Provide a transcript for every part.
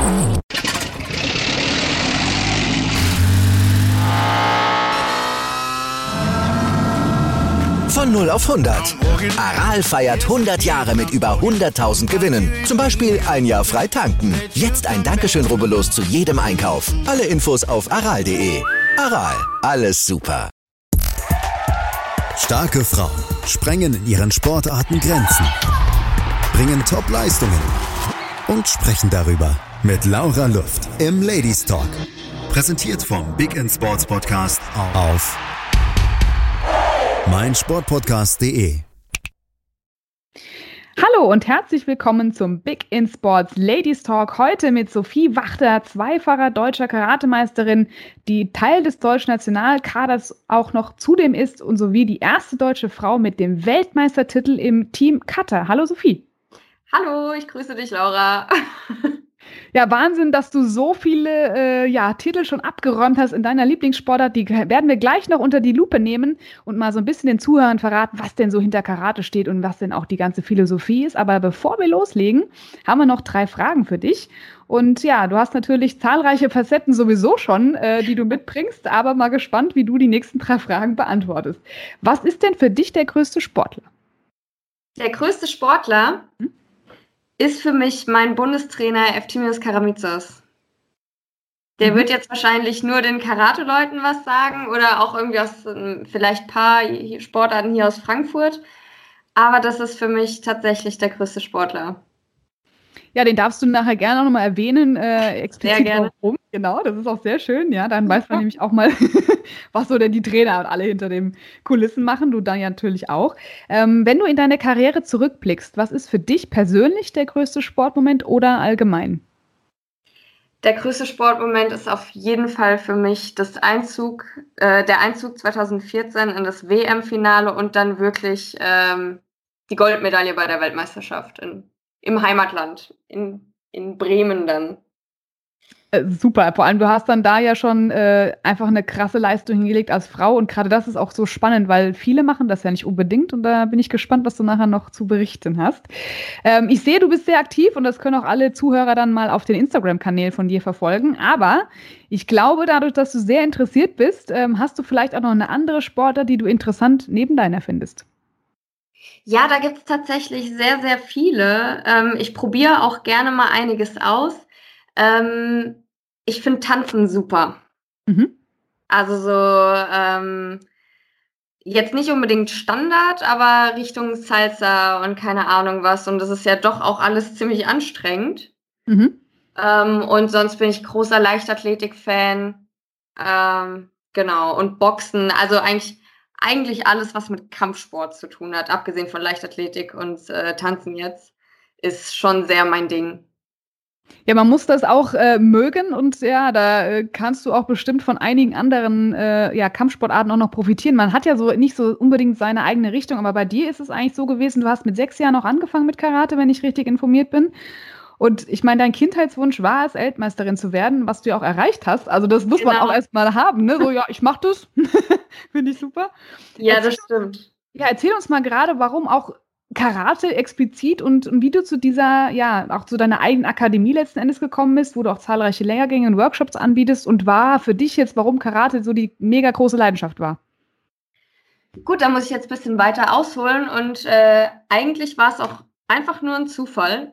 Von 0 auf 100. Aral feiert 100 Jahre mit über 100.000 Gewinnen. Zum Beispiel ein Jahr frei tanken. Jetzt ein Dankeschön, rubbellos zu jedem Einkauf. Alle Infos auf aral.de. Aral, alles super. Starke Frauen sprengen in ihren Sportarten Grenzen, bringen Top-Leistungen und sprechen darüber mit Laura Luft im Ladies Talk. Präsentiert vom Big in Sports Podcast auf meinsportpodcast.de. Hallo und herzlich willkommen zum Big in Sports Ladies Talk. Heute mit Sophie Wachter, zweifacher deutscher Karatemeisterin, die Teil des deutschen Nationalkaders auch noch zudem ist und sowie die erste deutsche Frau mit dem Weltmeistertitel im Team Kata. Hallo Sophie. Hallo, ich grüße dich, Laura. Ja, Wahnsinn, dass du so viele Titel schon abgeräumt hast in deiner Lieblingssportart. Die werden wir gleich noch unter die Lupe nehmen und mal so ein bisschen den Zuhörern verraten, was denn so hinter Karate steht und was denn auch die ganze Philosophie ist. Aber bevor wir loslegen, haben wir noch 3 Fragen für dich. Und ja, du hast natürlich zahlreiche Facetten sowieso schon, die du mitbringst, aber mal gespannt, wie du die nächsten 3 Fragen beantwortest. Was ist denn für dich der größte Sportler? Der größte Sportler ist für mich mein Bundestrainer Efthymios Karamitsos. Der wird jetzt wahrscheinlich nur den Karate-Leuten was sagen oder auch irgendwie aus vielleicht ein paar Sportarten hier aus Frankfurt. Aber das ist für mich tatsächlich der größte Sportler. Ja, den darfst du nachher gerne auch nochmal erwähnen, explizit sehr gerne. Warum. Genau, das ist auch sehr schön. Ja, dann weiß man nämlich auch mal, was so denn die Trainer und alle hinter den Kulissen machen. Du dann ja natürlich auch. Wenn du in deine Karriere zurückblickst, was ist für dich persönlich der größte Sportmoment oder allgemein? Der größte Sportmoment ist auf jeden Fall für mich der Einzug 2014 in das WM-Finale und dann wirklich die Goldmedaille bei der Weltmeisterschaft im Heimatland, in Bremen dann. Super, vor allem du hast dann da ja schon einfach eine krasse Leistung hingelegt als Frau und gerade das ist auch so spannend, weil viele machen das ja nicht unbedingt und da bin ich gespannt, was du nachher noch zu berichten hast. Ich sehe, du bist sehr aktiv und das können auch alle Zuhörer dann mal auf den Instagram-Kanälen von dir verfolgen, aber ich glaube, dadurch, dass du sehr interessiert bist, hast du vielleicht auch noch eine andere Sportart, die du interessant neben deiner findest. Ja, da gibt es tatsächlich sehr, sehr viele. Ich probiere auch gerne mal einiges aus. Ich finde Tanzen super. Also so jetzt nicht unbedingt Standard, aber Richtung Salsa und keine Ahnung was. Und das ist ja doch auch alles ziemlich anstrengend. Und sonst bin ich großer Leichtathletik-Fan. Genau, und Boxen. Also eigentlich alles, was mit Kampfsport zu tun hat, abgesehen von Leichtathletik und Tanzen jetzt, ist schon sehr mein Ding. Ja, man muss das auch mögen und ja, da kannst du auch bestimmt von einigen anderen Kampfsportarten auch noch profitieren. Man hat ja so nicht so unbedingt seine eigene Richtung, aber bei dir ist es eigentlich so gewesen, du hast mit 6 Jahren auch angefangen mit Karate, wenn ich richtig informiert bin. Und ich meine, dein Kindheitswunsch war es, Weltmeisterin zu werden, was du ja auch erreicht hast. Also das muss man auch erstmal haben, ne? So, ja, ich mach das. Finde ich super. Ja, das stimmt. Ja, erzähl uns mal gerade, warum auch Karate explizit und wie du zu dieser, ja, auch zu deiner eigenen Akademie letzten Endes gekommen bist, wo du auch zahlreiche Lehrgänge und Workshops anbietest und war für dich jetzt, warum Karate so die mega große Leidenschaft war. Gut, da muss ich jetzt ein bisschen weiter ausholen und eigentlich war es auch einfach nur ein Zufall.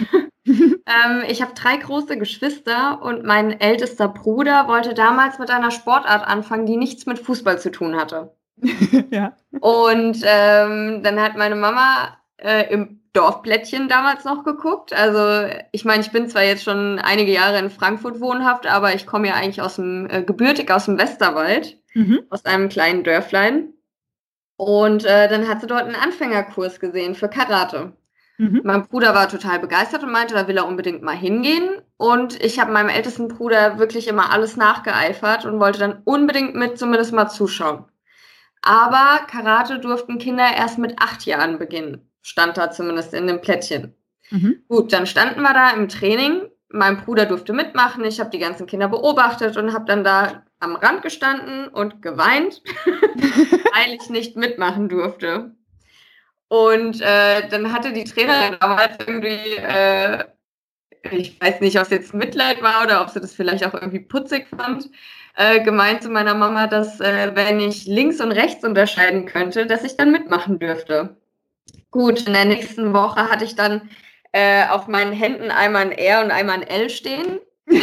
Ich habe 3 große Geschwister und mein ältester Bruder wollte damals mit einer Sportart anfangen, die nichts mit Fußball zu tun hatte. Ja. Und dann hat meine Mama im Dorfblättchen damals noch geguckt. Also ich meine, ich bin zwar jetzt schon einige Jahre in Frankfurt wohnhaft, aber ich komme ja eigentlich gebürtig aus dem Westerwald, aus einem kleinen Dörflein. Und dann hat sie dort einen Anfängerkurs gesehen für Karate. Mein Bruder war total begeistert und meinte, da will er unbedingt mal hingehen. Und ich habe meinem ältesten Bruder wirklich immer alles nachgeeifert und wollte dann unbedingt zumindest mal zuschauen. Aber Karate durften Kinder erst mit 8 Jahren beginnen, stand da zumindest in dem Plättchen. Gut, dann standen wir da im Training. Mein Bruder durfte mitmachen. Ich habe die ganzen Kinder beobachtet und habe dann da am Rand gestanden und geweint, weil ich nicht mitmachen durfte. Und dann hatte die Trainerin damals irgendwie ich weiß nicht, ob es jetzt Mitleid war oder ob sie das vielleicht auch irgendwie putzig fand, gemeint zu meiner Mama, dass wenn ich links und rechts unterscheiden könnte, dass ich dann mitmachen dürfte. Gut, in der nächsten Woche hatte ich dann auf meinen Händen einmal ein R und einmal ein L stehen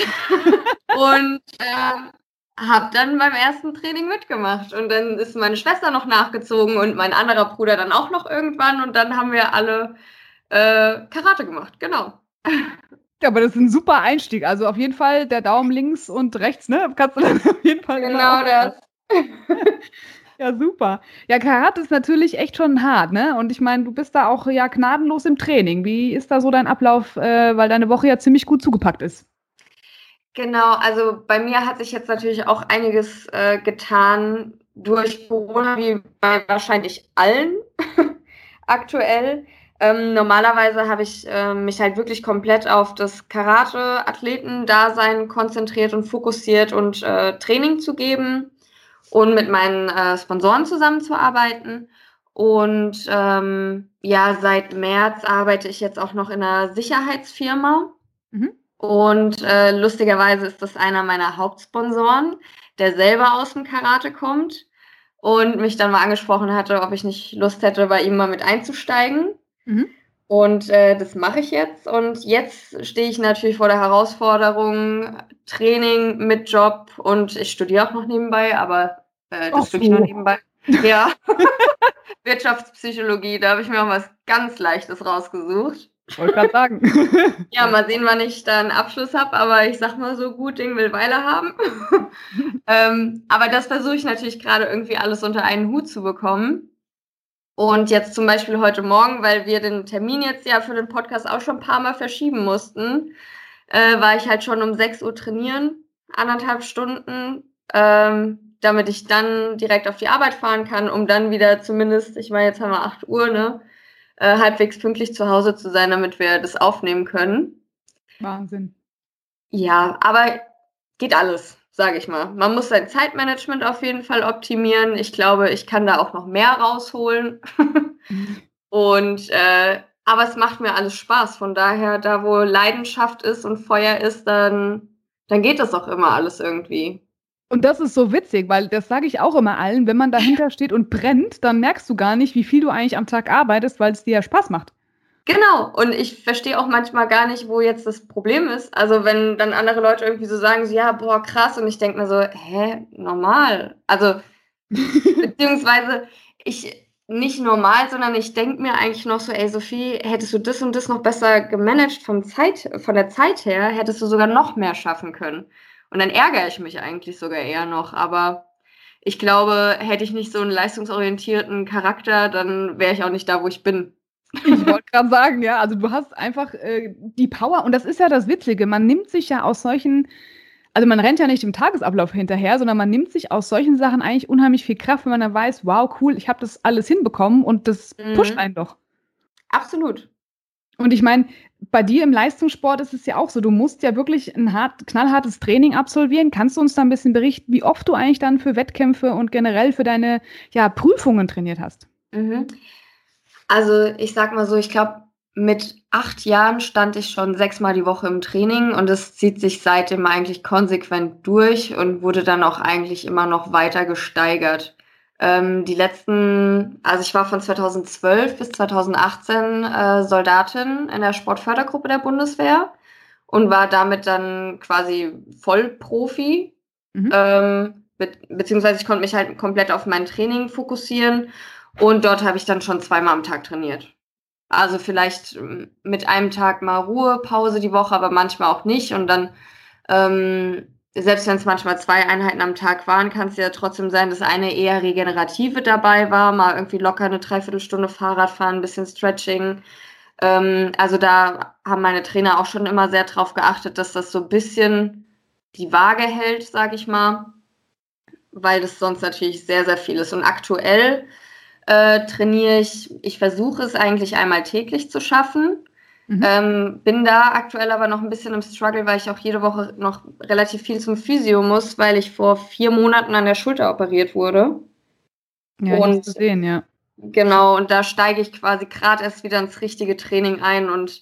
und habe dann beim ersten Training mitgemacht. Und dann ist meine Schwester noch nachgezogen und mein anderer Bruder dann auch noch irgendwann. Und dann haben wir alle Karate gemacht, genau. Ja, aber das ist ein super Einstieg. Also auf jeden Fall der Daumen links und rechts, ne? Kannst du dann auf jeden Fall genau das. Ja, super. Ja, Karate ist natürlich echt schon hart, ne? Und ich meine, du bist da auch ja gnadenlos im Training. Wie ist da so dein Ablauf, weil deine Woche ja ziemlich gut zugepackt ist? Genau, also bei mir hat sich jetzt natürlich auch einiges getan durch Corona, wie bei wahrscheinlich allen aktuell. Normalerweise habe ich mich halt wirklich komplett auf das Karate-Athleten-Dasein konzentriert und fokussiert und Training zu geben und mit meinen Sponsoren zusammenzuarbeiten. Und ja, seit März arbeite ich jetzt auch noch in einer Sicherheitsfirma. Mhm. Und lustigerweise ist das einer meiner Hauptsponsoren, der selber aus dem Karate kommt und mich dann mal angesprochen hatte, ob ich nicht Lust hätte, bei ihm mal mit einzusteigen. Mhm. Und das mache ich jetzt. Und jetzt stehe ich natürlich vor der Herausforderung, Training mit Job, und ich studiere auch noch nebenbei, aber das wirklich nur nebenbei. Ja, Wirtschaftspsychologie, da habe ich mir auch was ganz Leichtes rausgesucht. Wollte gerade sagen. Ja, mal sehen, wann ich da einen Abschluss habe, aber ich sag mal so, gut Ding will Weile haben. Aber das versuche ich natürlich gerade irgendwie alles unter einen Hut zu bekommen. Und jetzt zum Beispiel heute Morgen, weil wir den Termin jetzt ja für den Podcast auch schon ein paar Mal verschieben mussten, war ich halt schon um 6 Uhr trainieren, 1,5 Stunden, damit ich dann direkt auf die Arbeit fahren kann, um dann wieder zumindest, ich meine, jetzt haben wir 8 Uhr, ne? Halbwegs pünktlich zu Hause zu sein, damit wir das aufnehmen können. Wahnsinn. Ja, aber geht alles, sage ich mal. Man muss sein Zeitmanagement auf jeden Fall optimieren. Ich glaube, ich kann da auch noch mehr rausholen. Und aber es macht mir alles Spaß. Von daher, da wo Leidenschaft ist und Feuer ist, dann geht das auch immer alles irgendwie. Und das ist so witzig, weil das sage ich auch immer allen, wenn man dahinter steht und brennt, dann merkst du gar nicht, wie viel du eigentlich am Tag arbeitest, weil es dir ja Spaß macht. Genau, und ich verstehe auch manchmal gar nicht, wo jetzt das Problem ist. Also wenn dann andere Leute irgendwie so sagen, so, ja, boah, krass, und ich denke mir so, normal. Also, beziehungsweise nicht normal, sondern ich denke mir eigentlich noch so, ey, Sophie, hättest du das und das noch besser gemanagt von der Zeit her, hättest du sogar noch mehr schaffen können. Und dann ärgere ich mich eigentlich sogar eher noch. Aber ich glaube, hätte ich nicht so einen leistungsorientierten Charakter, dann wäre ich auch nicht da, wo ich bin. Ich wollte gerade sagen, ja, also du hast einfach die Power, und das ist ja das Witzige, man nimmt sich ja aus solchen, also man rennt ja nicht dem Tagesablauf hinterher, sondern man nimmt sich aus solchen Sachen eigentlich unheimlich viel Kraft, wenn man dann weiß, wow, cool, ich habe das alles hinbekommen, und das pusht einen doch. Absolut. Und ich meine, bei dir im Leistungssport ist es ja auch so, du musst ja wirklich ein knallhartes Training absolvieren. Kannst du uns da ein bisschen berichten, wie oft du eigentlich dann für Wettkämpfe und generell für deine Prüfungen trainiert hast? Mhm. Also ich sag mal so, ich glaube, mit 8 Jahren stand ich schon 6-mal die Woche im Training, und es zieht sich seitdem eigentlich konsequent durch und wurde dann auch eigentlich immer noch weiter gesteigert. Also ich war von 2012 bis 2018 Soldatin in der Sportfördergruppe der Bundeswehr und war damit dann quasi Vollprofi. Beziehungsweise ich konnte mich halt komplett auf mein Training fokussieren, und dort habe ich dann schon 2-mal am Tag trainiert. Also vielleicht mit einem Tag mal Ruhepause die Woche, aber manchmal auch nicht. Und dann selbst wenn es manchmal 2 Einheiten am Tag waren, kann es ja trotzdem sein, dass eine eher regenerative dabei war, mal irgendwie locker eine 3/4 Stunde Fahrrad fahren, ein bisschen Stretching. Also da haben meine Trainer auch schon immer sehr drauf geachtet, dass das so ein bisschen die Waage hält, sage ich mal, weil das sonst natürlich sehr, sehr viel ist. Und aktuell trainiere ich versuche es eigentlich einmal täglich zu schaffen. Bin da aktuell aber noch ein bisschen im Struggle, weil ich auch jede Woche noch relativ viel zum Physio muss, weil ich vor 4 Monaten an der Schulter operiert wurde. Ja, ich hab's gesehen, ja. Genau, und da steige ich quasi gerade erst wieder ins richtige Training ein und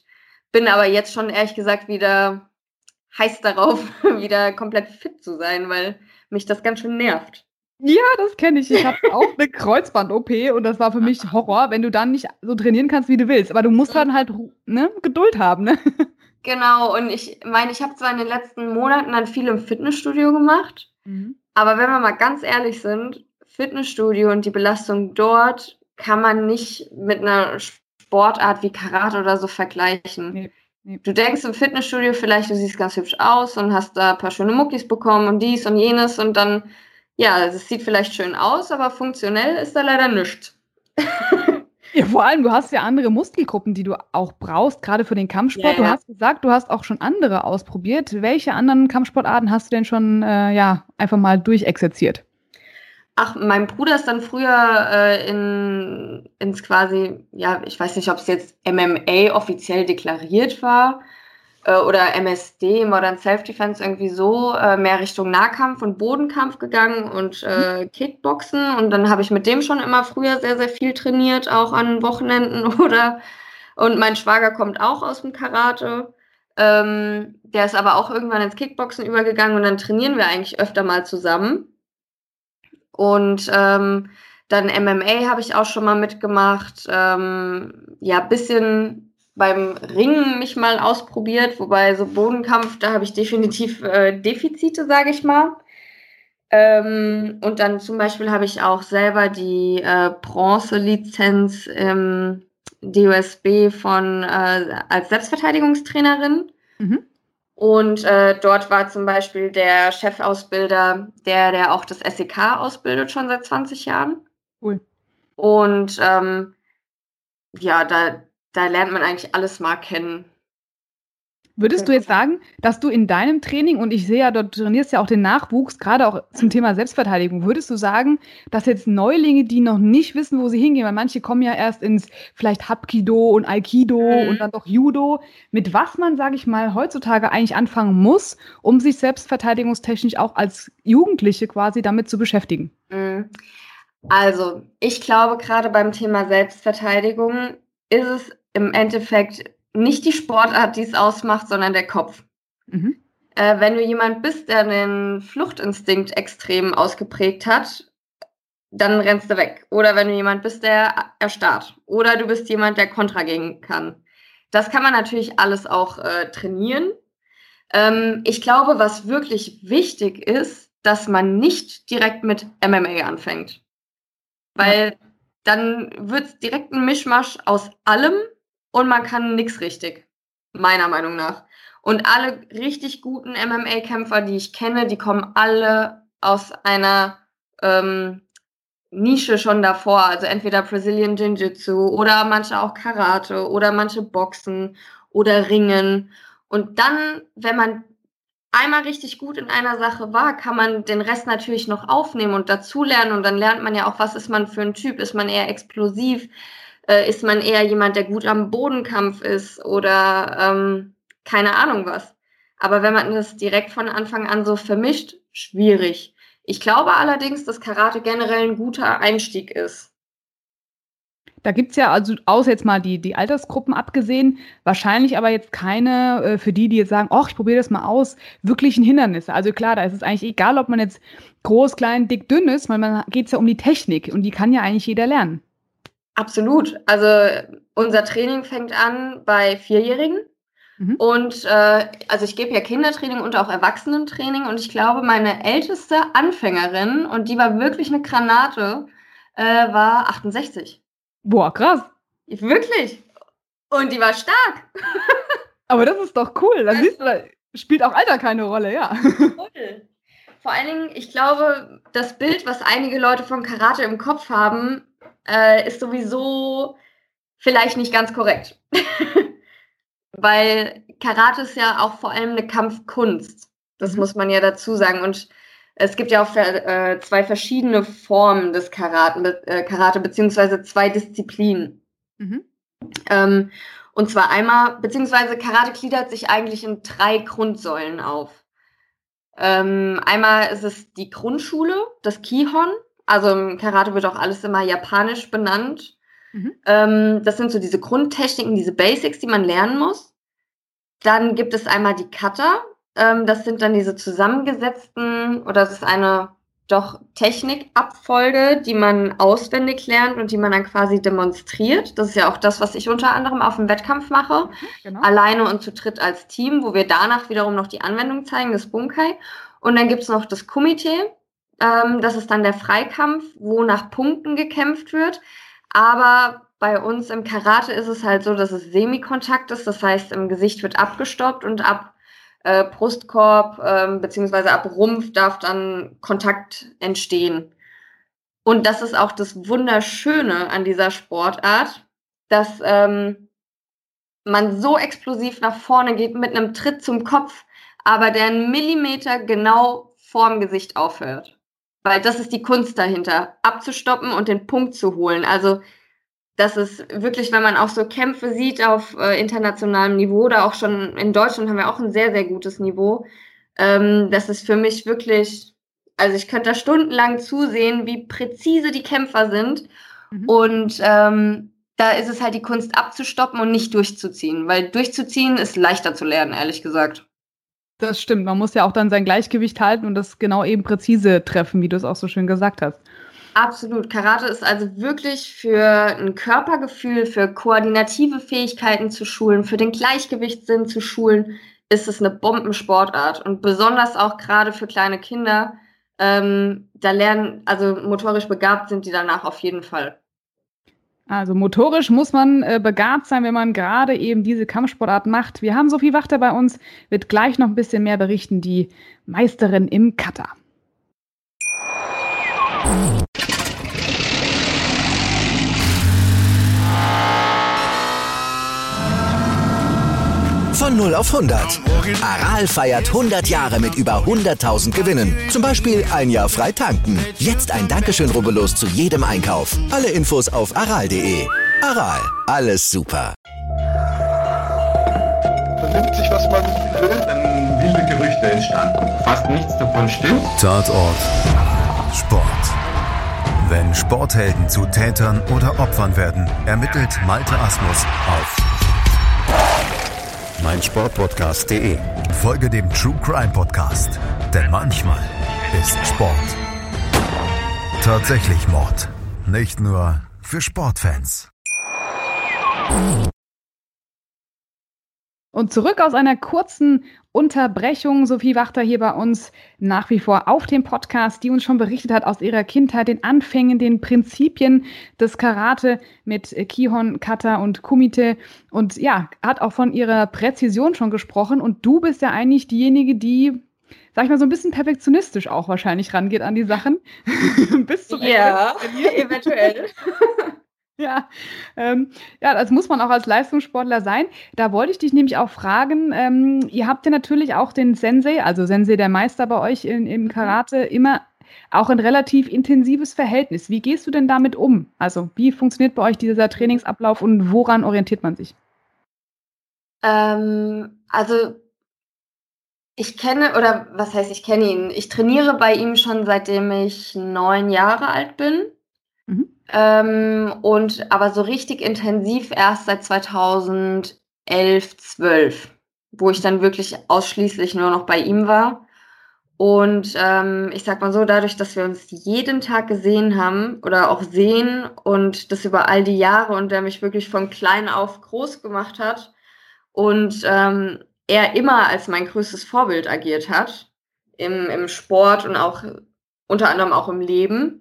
bin aber jetzt schon ehrlich gesagt wieder heiß darauf, wieder komplett fit zu sein, weil mich das ganz schön nervt. Ja, das kenne ich. Ich habe auch eine Kreuzband-OP und das war für mich Horror, wenn du dann nicht so trainieren kannst, wie du willst. Aber du musst dann halt Geduld haben, ne? Genau, und ich meine, ich habe zwar in den letzten Monaten dann viel im Fitnessstudio gemacht, aber wenn wir mal ganz ehrlich sind, Fitnessstudio und die Belastung dort kann man nicht mit einer Sportart wie Karate oder so vergleichen. Nee. Du denkst im Fitnessstudio vielleicht, du siehst ganz hübsch aus und hast da ein paar schöne Muckis bekommen und dies und jenes und dann, ja, es sieht vielleicht schön aus, aber funktionell ist da leider nichts. Ja, vor allem, du hast ja andere Muskelgruppen, die du auch brauchst, gerade für den Kampfsport. Ja. Du hast gesagt, du hast auch schon andere ausprobiert. Welche anderen Kampfsportarten hast du denn schon einfach mal durchexerziert? Ach, mein Bruder ist dann früher ins quasi, ja, ich weiß nicht, ob es jetzt MMA offiziell deklariert war oder MSD, Modern Self-Defense, irgendwie so, mehr Richtung Nahkampf und Bodenkampf gegangen und Kickboxen. Und dann habe ich mit dem schon immer früher sehr, sehr viel trainiert, auch an Wochenenden und mein Schwager kommt auch aus dem Karate. Der ist aber auch irgendwann ins Kickboxen übergegangen und dann trainieren wir eigentlich öfter mal zusammen. Und dann MMA habe ich auch schon mal mitgemacht. Ja, bisschen beim Ringen mich mal ausprobiert, wobei so Bodenkampf, da habe ich definitiv Defizite, sage ich mal. Und dann zum Beispiel habe ich auch selber die Bronze-Lizenz im DOSB als Selbstverteidigungstrainerin. Und dort war zum Beispiel der Chefausbilder, der auch das SEK ausbildet, schon seit 20 Jahren. Cool. Und ja, da lernt man eigentlich alles mal kennen. Würdest du jetzt sagen, dass du in deinem Training, und ich sehe ja, du trainierst ja auch den Nachwuchs, gerade auch zum Thema Selbstverteidigung, würdest du sagen, dass jetzt Neulinge, die noch nicht wissen, wo sie hingehen, weil manche kommen ja erst ins vielleicht Hapkido und Aikido und dann doch Judo, mit was man, sage ich mal, heutzutage eigentlich anfangen muss, um sich selbstverteidigungstechnisch auch als Jugendliche quasi damit zu beschäftigen? Also, ich glaube, gerade beim Thema Selbstverteidigung ist es im Endeffekt nicht die Sportart, die es ausmacht, sondern der Kopf. Wenn du jemand bist, der den Fluchtinstinkt extrem ausgeprägt hat, dann rennst du weg. Oder wenn du jemand bist, der erstarrt. Oder du bist jemand, der Kontra gehen kann. Das kann man natürlich alles auch trainieren. Ich glaube, was wirklich wichtig ist, dass man nicht direkt mit MMA anfängt. Weil dann wird es direkt ein Mischmasch aus allem und man kann nichts richtig, meiner Meinung nach. Und alle richtig guten MMA-Kämpfer, die ich kenne, die kommen alle aus einer Nische schon davor. Also entweder Brazilian Jiu-Jitsu oder manche auch Karate oder manche Boxen oder Ringen. Und dann, wenn man einmal richtig gut in einer Sache war, kann man den Rest natürlich noch aufnehmen und dazulernen. Und dann lernt man ja auch, was ist man für ein Typ? Ist man eher explosiv? Ist man eher jemand, der gut am Bodenkampf ist? Oder keine Ahnung was. Aber wenn man das direkt von Anfang an so vermischt, schwierig. Ich glaube allerdings, dass Karate generell ein guter Einstieg ist. Da gibt es ja, also außer jetzt mal die Altersgruppen abgesehen, wahrscheinlich aber jetzt keine, für die jetzt sagen, ach, ich probiere das mal aus, wirklichen Hindernisse. Also klar, da ist es eigentlich egal, ob man jetzt groß, klein, dick, dünn ist, weil man geht es ja um die Technik und die kann ja eigentlich jeder lernen. Absolut. Also unser Training fängt an bei 4-Jährigen. Und also ich gebe ja Kindertraining und auch Erwachsenentraining und ich glaube, meine älteste Anfängerin, und die war wirklich eine Granate, war 68. Boah, krass. Wirklich. Und die war stark. Aber das ist doch cool. Dann siehst du, da spielt auch Alter keine Rolle, ja. Cool. Vor allen Dingen, ich glaube, das Bild, was einige Leute von Karate im Kopf haben, ist sowieso vielleicht nicht ganz korrekt. Weil Karate ist ja auch vor allem eine Kampfkunst. Das muss man ja dazu sagen. Und es gibt ja auch zwei verschiedene Formen des Karate, beziehungsweise zwei Disziplinen. Und zwar einmal, beziehungsweise Karate gliedert sich eigentlich in 3 Grundsäulen auf. Einmal ist es die Grundschule, das Kihon. Also im Karate wird auch alles immer japanisch benannt. Das sind so diese Grundtechniken, diese Basics, die man lernen muss. Dann gibt es einmal die Kata. Das sind dann diese zusammengesetzten, oder das ist eine doch Technikabfolge, die man auswendig lernt und die man dann quasi demonstriert. Das ist ja auch das, was ich unter anderem auf dem Wettkampf mache. Genau. Alleine und zu dritt als Team, wo wir danach wiederum noch die Anwendung zeigen, das Bunkai. Und dann gibt es noch das Kumite. Das ist dann der Freikampf, wo nach Punkten gekämpft wird. Aber bei uns im Karate ist es halt so, dass es Semikontakt ist. Das heißt, im Gesicht wird abgestoppt und ab Brustkorb beziehungsweise ab Rumpf darf dann Kontakt entstehen. Und das ist auch das Wunderschöne an dieser Sportart, dass man so explosiv nach vorne geht mit einem Tritt zum Kopf, aber der einen Millimeter genau vorm Gesicht aufhört. Weil das ist die Kunst dahinter, abzustoppen und den Punkt zu holen. Also das ist wirklich, wenn man auch so Kämpfe sieht auf internationalem Niveau, oder auch schon in Deutschland haben wir auch ein sehr, sehr gutes Niveau. Das ist für mich wirklich, also ich könnte da stundenlang zusehen, wie präzise die Kämpfer sind. Und da ist es halt die Kunst abzustoppen und nicht durchzuziehen, weil durchzuziehen ist leichter zu lernen, ehrlich gesagt. Das stimmt, man muss ja auch dann sein Gleichgewicht halten und das genau eben präzise treffen, wie du es auch so schön gesagt hast. Absolut. Karate ist also wirklich für ein Körpergefühl, für koordinative Fähigkeiten zu schulen, für den Gleichgewichtssinn zu schulen, ist es eine Bombensportart. Und besonders auch gerade für kleine Kinder, da lernen, also motorisch begabt sind die danach auf jeden Fall. Also motorisch muss man begabt sein, wenn man gerade eben diese Kampfsportart macht. Wir haben Sophie Wachter bei uns, wird gleich noch ein bisschen mehr berichten, die Meisterin im Kata. Von 0 auf 100. Aral feiert 100 Jahre mit über 100.000 Gewinnen. Zum Beispiel ein Jahr frei tanken. Jetzt ein Dankeschön, rubbellos zu jedem Einkauf. Alle Infos auf aral.de. Aral, alles super. Man nimmt sich, was man will. Dann wilde Gerüchte entstanden. Fast nichts davon stimmt. Tatort Sport. Wenn Sporthelden zu Tätern oder Opfern werden, ermittelt Malte Asmus auf meinsportpodcast.de. Folge dem True Crime Podcast, denn manchmal ist Sport tatsächlich Mord. Nicht nur für Sportfans. Und zurück aus einer kurzen Unterbrechung. Sophie Wachter hier bei uns nach wie vor auf dem Podcast, die uns schon berichtet hat aus ihrer Kindheit, den Anfängen, den Prinzipien des Karate mit Kihon, Kata und Kumite. Und ja, hat auch von ihrer Präzision schon gesprochen. Und du bist ja eigentlich diejenige, die, sag ich mal, so ein bisschen perfektionistisch auch wahrscheinlich rangeht an die Sachen. Bis zum Ja, eventuell. Ja, das muss man auch als Leistungssportler sein. Da wollte ich dich nämlich auch fragen, ihr habt ja natürlich auch den Sensei, also Sensei der Meister bei euch im Karate, immer auch ein relativ intensives Verhältnis. Wie gehst du denn damit um? Also wie funktioniert bei euch dieser Trainingsablauf und woran orientiert man sich? Also ich kenne ihn. Ich trainiere bei ihm schon seitdem ich 9 Jahre alt bin. Und aber so richtig intensiv erst seit 2011, 12, wo ich dann wirklich ausschließlich nur noch bei ihm war. Und ich sag mal so, dadurch, dass wir uns jeden Tag gesehen haben oder auch sehen und das über all die Jahre und der mich wirklich von klein auf groß gemacht hat und er immer als mein größtes Vorbild agiert hat, im Sport und auch unter anderem auch im Leben,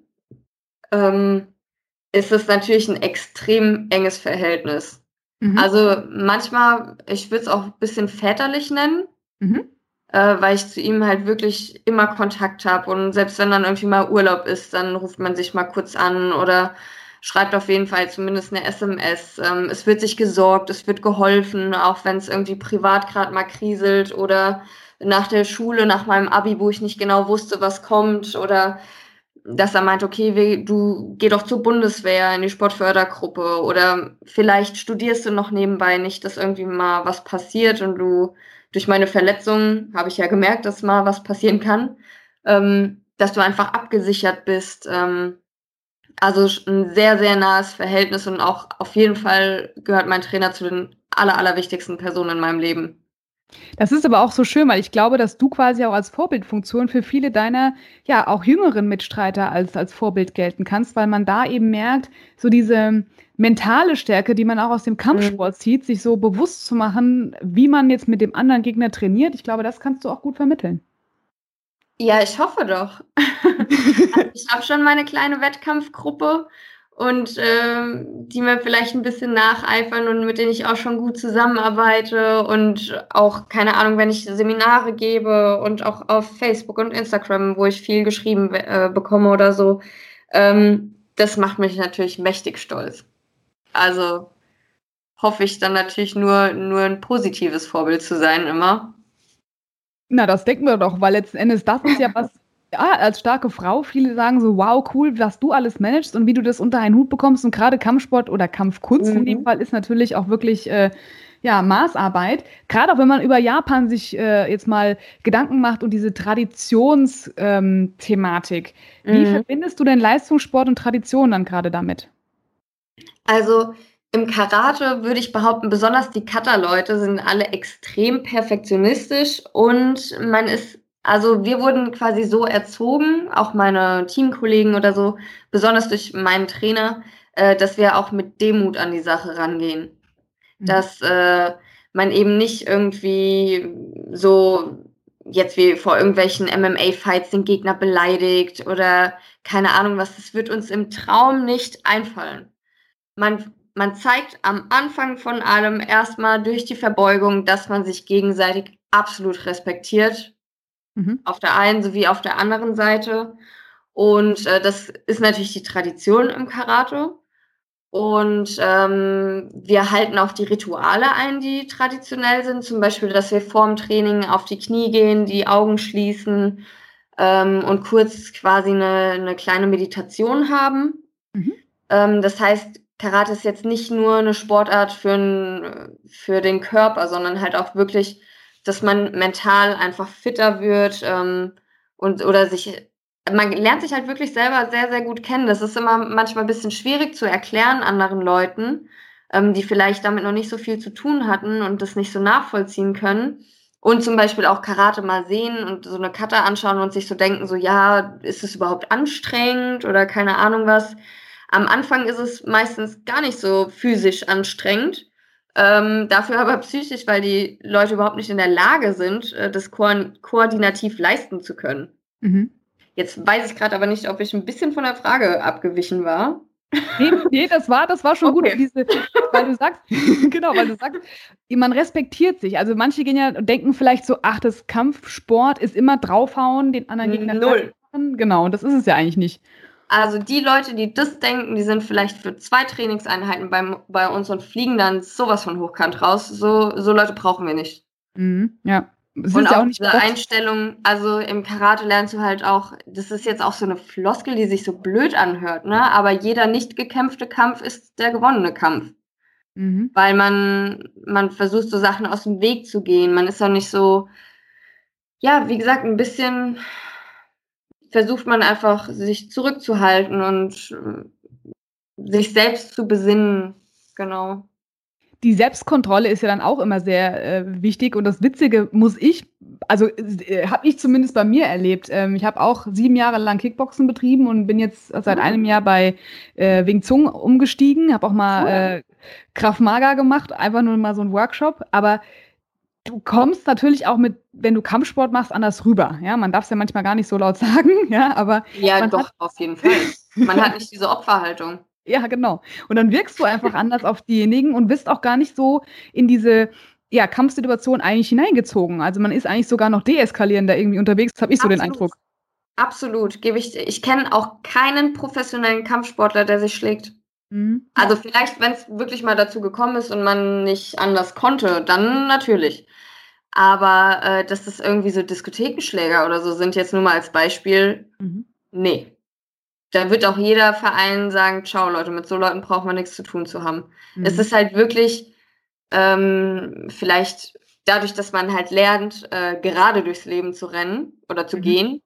ist es natürlich ein extrem enges Verhältnis. Also manchmal, ich würde es auch ein bisschen väterlich nennen, weil ich zu ihm halt wirklich immer Kontakt habe und selbst wenn dann irgendwie mal Urlaub ist, dann ruft man sich mal kurz an oder schreibt auf jeden Fall zumindest eine SMS. Es wird sich gesorgt, es wird geholfen, auch wenn es irgendwie privat gerade mal kriselt oder nach der Schule, nach meinem Abi, wo ich nicht genau wusste, was kommt oder dass er meint, okay, du geh doch zur Bundeswehr in die Sportfördergruppe oder vielleicht studierst du noch nebenbei nicht, dass irgendwie mal was passiert und du durch meine Verletzung habe ich ja gemerkt, dass mal was passieren kann, dass du einfach abgesichert bist. Also ein sehr, sehr nahes Verhältnis und auch auf jeden Fall gehört mein Trainer zu den allerwichtigsten Personen in meinem Leben. Das ist aber auch so schön, weil ich glaube, dass du quasi auch als Vorbildfunktion für viele deiner, ja, auch jüngeren Mitstreiter als Vorbild gelten kannst, weil man da eben merkt, so diese mentale Stärke, die man auch aus dem Kampfsport zieht, sich so bewusst zu machen, wie man jetzt mit dem anderen Gegner trainiert. Ich glaube, das kannst du auch gut vermitteln. Ja, ich hoffe doch. Also ich habe schon meine kleine Wettkampfgruppe und die mir vielleicht ein bisschen nacheifern und mit denen ich auch schon gut zusammenarbeite und auch, keine Ahnung, wenn ich Seminare gebe und auch auf Facebook und Instagram, wo ich viel geschrieben bekomme oder so, das macht mich natürlich mächtig stolz. Also hoffe ich dann natürlich nur ein positives Vorbild zu sein immer. Na, das denken wir doch, weil letzten Endes das ist ja was, ja, als starke Frau, viele sagen so, wow, cool, was du alles managst und wie du das unter einen Hut bekommst. Und gerade Kampfsport oder Kampfkunst in dem Fall ist natürlich auch wirklich ja, Maßarbeit. Gerade auch wenn man über Japan sich jetzt mal Gedanken macht und diese Traditionsthematik. Wie verbindest du denn Leistungssport und Tradition dann gerade damit? Also im Karate würde ich behaupten, besonders die Kata-Leute sind alle extrem perfektionistisch und also wir wurden quasi so erzogen, auch meine Teamkollegen oder so, besonders durch meinen Trainer, dass wir auch mit Demut an die Sache rangehen. Dass man eben nicht irgendwie so jetzt wie vor irgendwelchen MMA-Fights den Gegner beleidigt oder keine Ahnung was, das wird uns im Traum nicht einfallen. Man zeigt am Anfang von allem erstmal durch die Verbeugung, dass man sich gegenseitig absolut respektiert. Auf der einen sowie auf der anderen Seite. Und das ist natürlich die Tradition im Karate. Und wir halten auch die Rituale ein, die traditionell sind. Zum Beispiel, dass wir vorm Training auf die Knie gehen, die Augen schließen und kurz quasi eine kleine Meditation haben. Das heißt, Karate ist jetzt nicht nur eine Sportart für den Körper, sondern halt auch wirklich, dass man mental einfach fitter wird man lernt sich halt wirklich selber sehr, sehr gut kennen. Das ist immer manchmal ein bisschen schwierig zu erklären anderen Leuten, die vielleicht damit noch nicht so viel zu tun hatten und das nicht so nachvollziehen können. Und zum Beispiel auch Karate mal sehen und so eine Kata anschauen und sich so denken, so ja, ist es überhaupt anstrengend oder keine Ahnung was. Am Anfang ist es meistens gar nicht so physisch anstrengend, dafür aber psychisch, weil die Leute überhaupt nicht in der Lage sind, das koordinativ leisten zu können. Jetzt weiß ich gerade aber nicht, ob ich ein bisschen von der Frage abgewichen war. Nee, das war schon gut, weil du sagst, genau, weil du sagst, man respektiert sich. Also manche gehen ja und denken vielleicht so, ach, das Kampfsport ist immer draufhauen, den anderen Gegner Null. machen. Genau, und das ist es ja eigentlich nicht. Also die Leute, die das denken, die sind vielleicht für 2 Trainingseinheiten bei uns und fliegen dann sowas von hochkant raus. So Leute brauchen wir nicht. Ja. Und auch diese Einstellung, also im Karate lernst du halt auch, das ist jetzt auch so eine Floskel, die sich so blöd anhört, ne? Aber jeder nicht gekämpfte Kampf ist der gewonnene Kampf. Weil man versucht, so Sachen aus dem Weg zu gehen. Man ist auch nicht so, ja, wie gesagt, ein bisschen versucht man einfach, sich zurückzuhalten und sich selbst zu besinnen. Genau. Die Selbstkontrolle ist ja dann auch immer sehr wichtig und das Witzige habe ich zumindest bei mir erlebt. Ich habe auch 7 Jahre lang Kickboxen betrieben und bin jetzt seit einem Jahr bei Wing Chun umgestiegen, habe auch mal Krav Maga gemacht, einfach nur mal so ein Workshop, aber du kommst natürlich auch wenn du Kampfsport machst, anders rüber. Ja, man darf es ja manchmal gar nicht so laut sagen, ja, aber ja, doch, auf jeden Fall. Man hat nicht diese Opferhaltung. Ja, genau. Und dann wirkst du einfach anders auf diejenigen und bist auch gar nicht so in diese Kampfsituation eigentlich hineingezogen. Also man ist eigentlich sogar noch deeskalierender irgendwie unterwegs, habe ich so den Eindruck. Absolut, ich kenne auch keinen professionellen Kampfsportler, der sich schlägt. Also vielleicht, wenn es wirklich mal dazu gekommen ist und man nicht anders konnte, dann natürlich. Aber dass das irgendwie so Diskothekenschläger oder so sind, jetzt nur mal als Beispiel, nee. Da wird auch jeder Verein sagen, ciao Leute, mit so Leuten braucht man nichts zu tun zu haben. Es ist halt wirklich vielleicht dadurch, dass man halt lernt, gerade durchs Leben zu rennen oder zu gehen,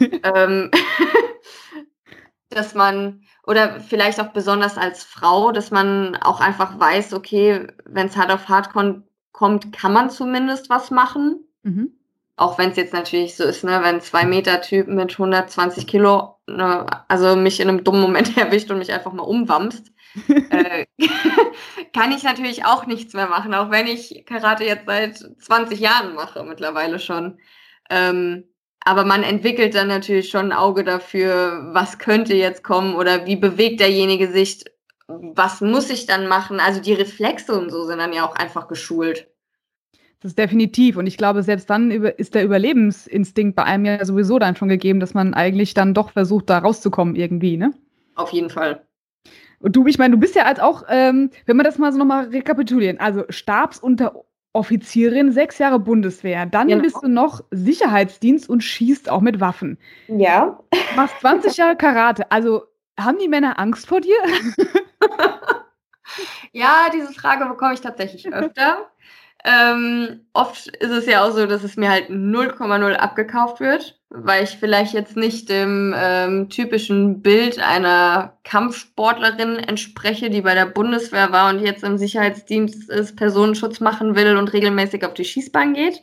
dass man, oder vielleicht auch besonders als Frau, dass man auch einfach weiß, okay, wenn es hart auf hart kommt, kommt, kann man zumindest was machen. Mhm. Auch wenn es jetzt natürlich so ist, ne, wenn ein 2-Meter-Typ mit 120 Kilo, ne, also mich in einem dummen Moment erwischt und mich einfach mal umwamst, kann ich natürlich auch nichts mehr machen, auch wenn ich Karate jetzt seit 20 Jahren mache, mittlerweile schon. Aber man entwickelt dann natürlich schon ein Auge dafür, was könnte jetzt kommen oder wie bewegt derjenige sich, was muss ich dann machen? Also die Reflexe und so sind dann ja auch einfach geschult. Das ist definitiv. Und ich glaube, selbst dann ist der Überlebensinstinkt bei einem ja sowieso dann schon gegeben, dass man eigentlich dann doch versucht, da rauszukommen irgendwie, ne? Auf jeden Fall. Und du, ich meine, du bist ja als auch, wenn wir das mal so nochmal rekapitulieren, also Stabsunteroffizierin, 6 Jahre Bundeswehr, dann Genau. bist du noch Sicherheitsdienst und schießt auch mit Waffen. Ja. Machst 20 Jahre Karate. Also haben die Männer Angst vor dir? Ja, diese Frage bekomme ich tatsächlich öfter. Oft ist es ja auch so, dass es mir halt 0,0 abgekauft wird, weil ich vielleicht jetzt nicht dem typischen Bild einer Kampfsportlerin entspreche, die bei der Bundeswehr war und jetzt im Sicherheitsdienst ist, Personenschutz machen will und regelmäßig auf die Schießbahn geht.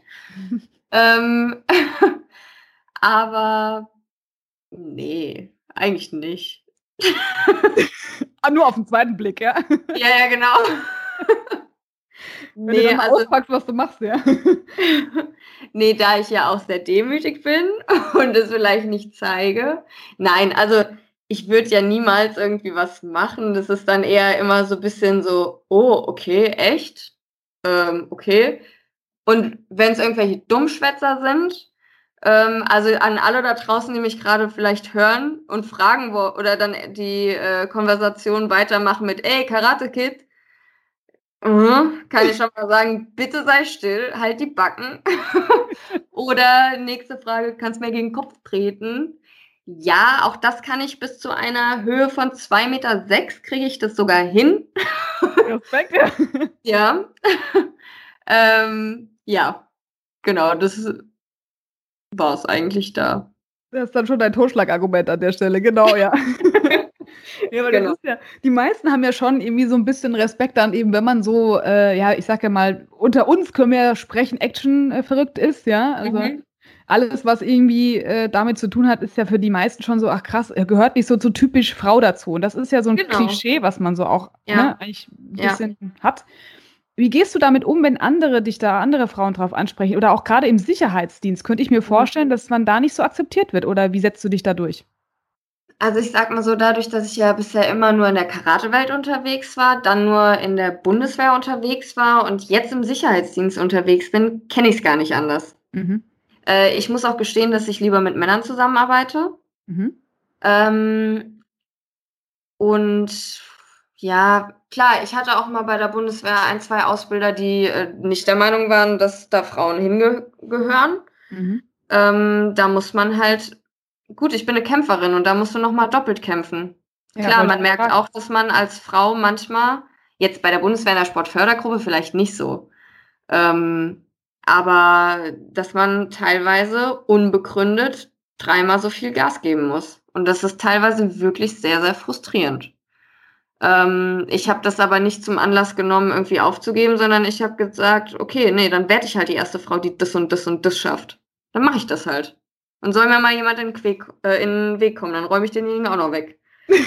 Aber nee, eigentlich nicht. Nur auf den zweiten Blick, ja? Ja, genau. Wenn du dann mal auspackst, was du machst, ja. Nee, da ich ja auch sehr demütig bin und es vielleicht nicht zeige. Nein, also ich würde ja niemals irgendwie was machen. Das ist dann eher immer so ein bisschen so, oh, okay, echt? Okay. Und wenn es irgendwelche Dummschwätzer sind, also an alle da draußen, die mich gerade vielleicht hören und fragen, oder dann die Konversation weitermachen mit, ey, Karate Kid, kann ich schon mal sagen, bitte sei still, halt die Backen. Oder nächste Frage, kannst du mir gegen den Kopf treten? Ja, auch das kann ich bis zu einer Höhe von 2,6 Meter kriege ich das sogar hin. Respekt, ja. Ja. Ja, genau, das war es eigentlich da. Das ist dann schon dein Totschlagargument an der Stelle, genau, ja. Ja, aber Genau. das ist ja, die meisten haben ja schon irgendwie so ein bisschen Respekt dann eben, wenn man so, ja, ich sag ja mal, unter uns können wir ja sprechen, Action verrückt ist, ja. Also alles, was irgendwie damit zu tun hat, ist ja für die meisten schon so, ach krass, gehört nicht so zu typisch Frau dazu. Und das ist ja so ein Genau. Klischee, was man so auch Ja. eigentlich ein bisschen hat. Wie gehst du damit um, wenn andere Frauen drauf ansprechen? Oder auch gerade im Sicherheitsdienst, könnte ich mir vorstellen, dass man da nicht so akzeptiert wird. Oder wie setzt du dich da durch? Also ich sag mal so, dadurch, dass ich ja bisher immer nur in der Karatewelt unterwegs war, dann nur in der Bundeswehr unterwegs war und jetzt im Sicherheitsdienst unterwegs bin, kenne ich es gar nicht anders. Mhm. Ich muss auch gestehen, dass ich lieber mit Männern zusammenarbeite. Mhm. Und ja, klar, ich hatte auch mal bei der Bundeswehr 1, 2 Ausbilder, die nicht der Meinung waren, dass da Frauen hingehören. Mhm. Da muss man halt, gut, ich bin eine Kämpferin und da musst du nochmal doppelt kämpfen. Ja, Klar, wollte man ich merkt fragen. auch, dass man als Frau manchmal, jetzt bei der Bundeswehr in der Sportfördergruppe vielleicht nicht so, aber dass man teilweise unbegründet 3-mal so viel Gas geben muss. Und das ist teilweise wirklich sehr, sehr frustrierend. Ich habe das aber nicht zum Anlass genommen, irgendwie aufzugeben, sondern ich habe gesagt, okay, nee, dann werde ich halt die erste Frau, die das und das und das schafft. Dann mache ich das halt. Und soll mir mal jemand in den Weg kommen, dann räume ich denjenigen auch noch weg.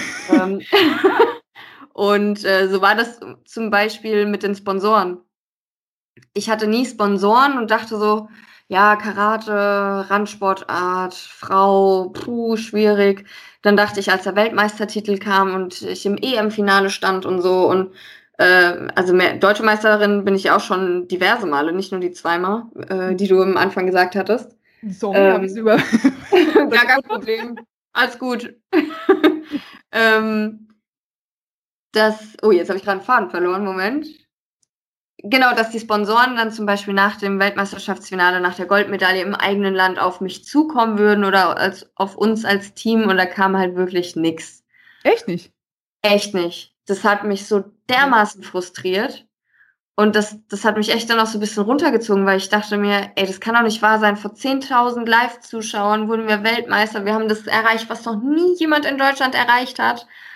Und so war das zum Beispiel mit den Sponsoren. Ich hatte nie Sponsoren und dachte so, ja, Karate, Randsportart, Frau, schwierig. Dann dachte ich, als der Weltmeistertitel kam und ich im EM-Finale stand und so und also Deutsche Meisterin bin ich auch schon diverse Male, nicht nur die 2-mal, die du am Anfang gesagt hattest. Sorry, habe ich es über. Gar kein Problem. Alles gut. Oh, jetzt habe ich gerade einen Faden verloren. Moment. Genau, dass die Sponsoren dann zum Beispiel nach dem Weltmeisterschaftsfinale, nach der Goldmedaille im eigenen Land auf mich zukommen würden oder auf uns als Team und da kam halt wirklich nichts. Echt nicht? Echt nicht. Das hat mich so dermaßen frustriert und das hat mich echt dann auch so ein bisschen runtergezogen, weil ich dachte mir, ey, das kann doch nicht wahr sein. Vor 10.000 Live-Zuschauern wurden wir Weltmeister. Wir haben das erreicht, was noch nie jemand in Deutschland erreicht hat.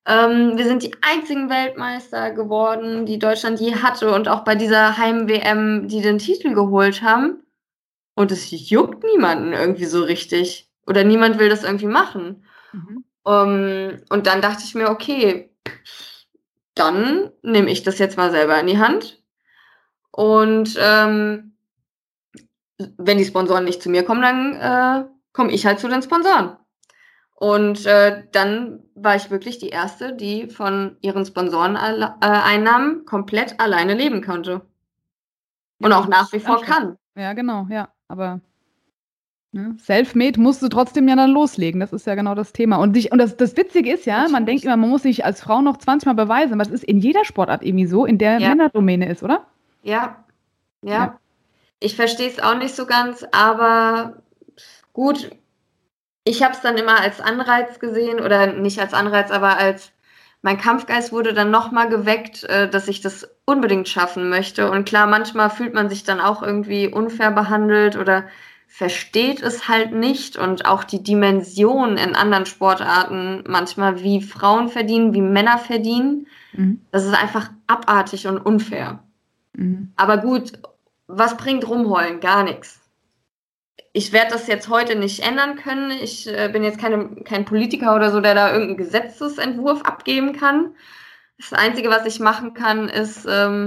Wir sind die einzigen Weltmeister geworden, die Deutschland je hatte und auch bei dieser Heim-WM, die den Titel geholt haben. Und es juckt niemanden irgendwie so richtig. Oder niemand will das irgendwie machen. Und dann dachte ich mir, okay, dann nehme ich das jetzt mal selber in die Hand. Und wenn die Sponsoren nicht zu mir kommen, dann komme ich halt zu den Sponsoren. Und dann war ich wirklich die Erste, die von ihren Sponsoreneinnahmen komplett alleine leben konnte. Und auch nach wie vor kann. Ja, genau, ja. Aber Selfmade musst du trotzdem ja dann loslegen. Das ist ja genau das Thema. Und das Witzige ist ja, man denkt immer, man muss sich als Frau noch 20 Mal beweisen, aber es ist in jeder Sportart irgendwie so, in der Männerdomäne ist, oder? Ja. Ich verstehe es auch nicht so ganz, aber gut, ich habe es dann immer als Anreiz gesehen, oder nicht als Anreiz, aber als mein Kampfgeist wurde dann nochmal geweckt, dass ich das unbedingt schaffen möchte. Und klar, manchmal fühlt man sich dann auch irgendwie unfair behandelt oder versteht es halt nicht. Und auch die Dimension in anderen Sportarten, manchmal wie Frauen verdienen, wie Männer verdienen, das ist einfach abartig und unfair. Aber gut, was bringt rumheulen? Gar nichts. Ich werde das jetzt heute nicht ändern können. Ich bin jetzt kein Politiker oder so, der da irgendeinen Gesetzesentwurf abgeben kann. Das Einzige, was ich machen kann, ist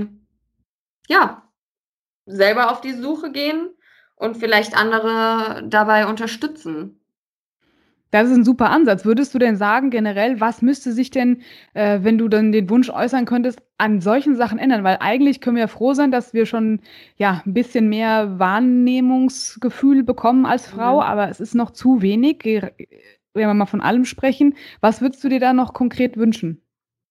selber auf die Suche gehen und vielleicht andere dabei unterstützen. Das ist ein super Ansatz. Würdest du denn sagen, generell, was müsste sich denn, wenn du dann den Wunsch äußern könntest, an solchen Sachen ändern? Weil eigentlich können wir froh sein, dass wir schon ein bisschen mehr Wahrnehmungsgefühl bekommen als Frau, aber es ist noch zu wenig, wenn wir mal von allem sprechen. Was würdest du dir da noch konkret wünschen?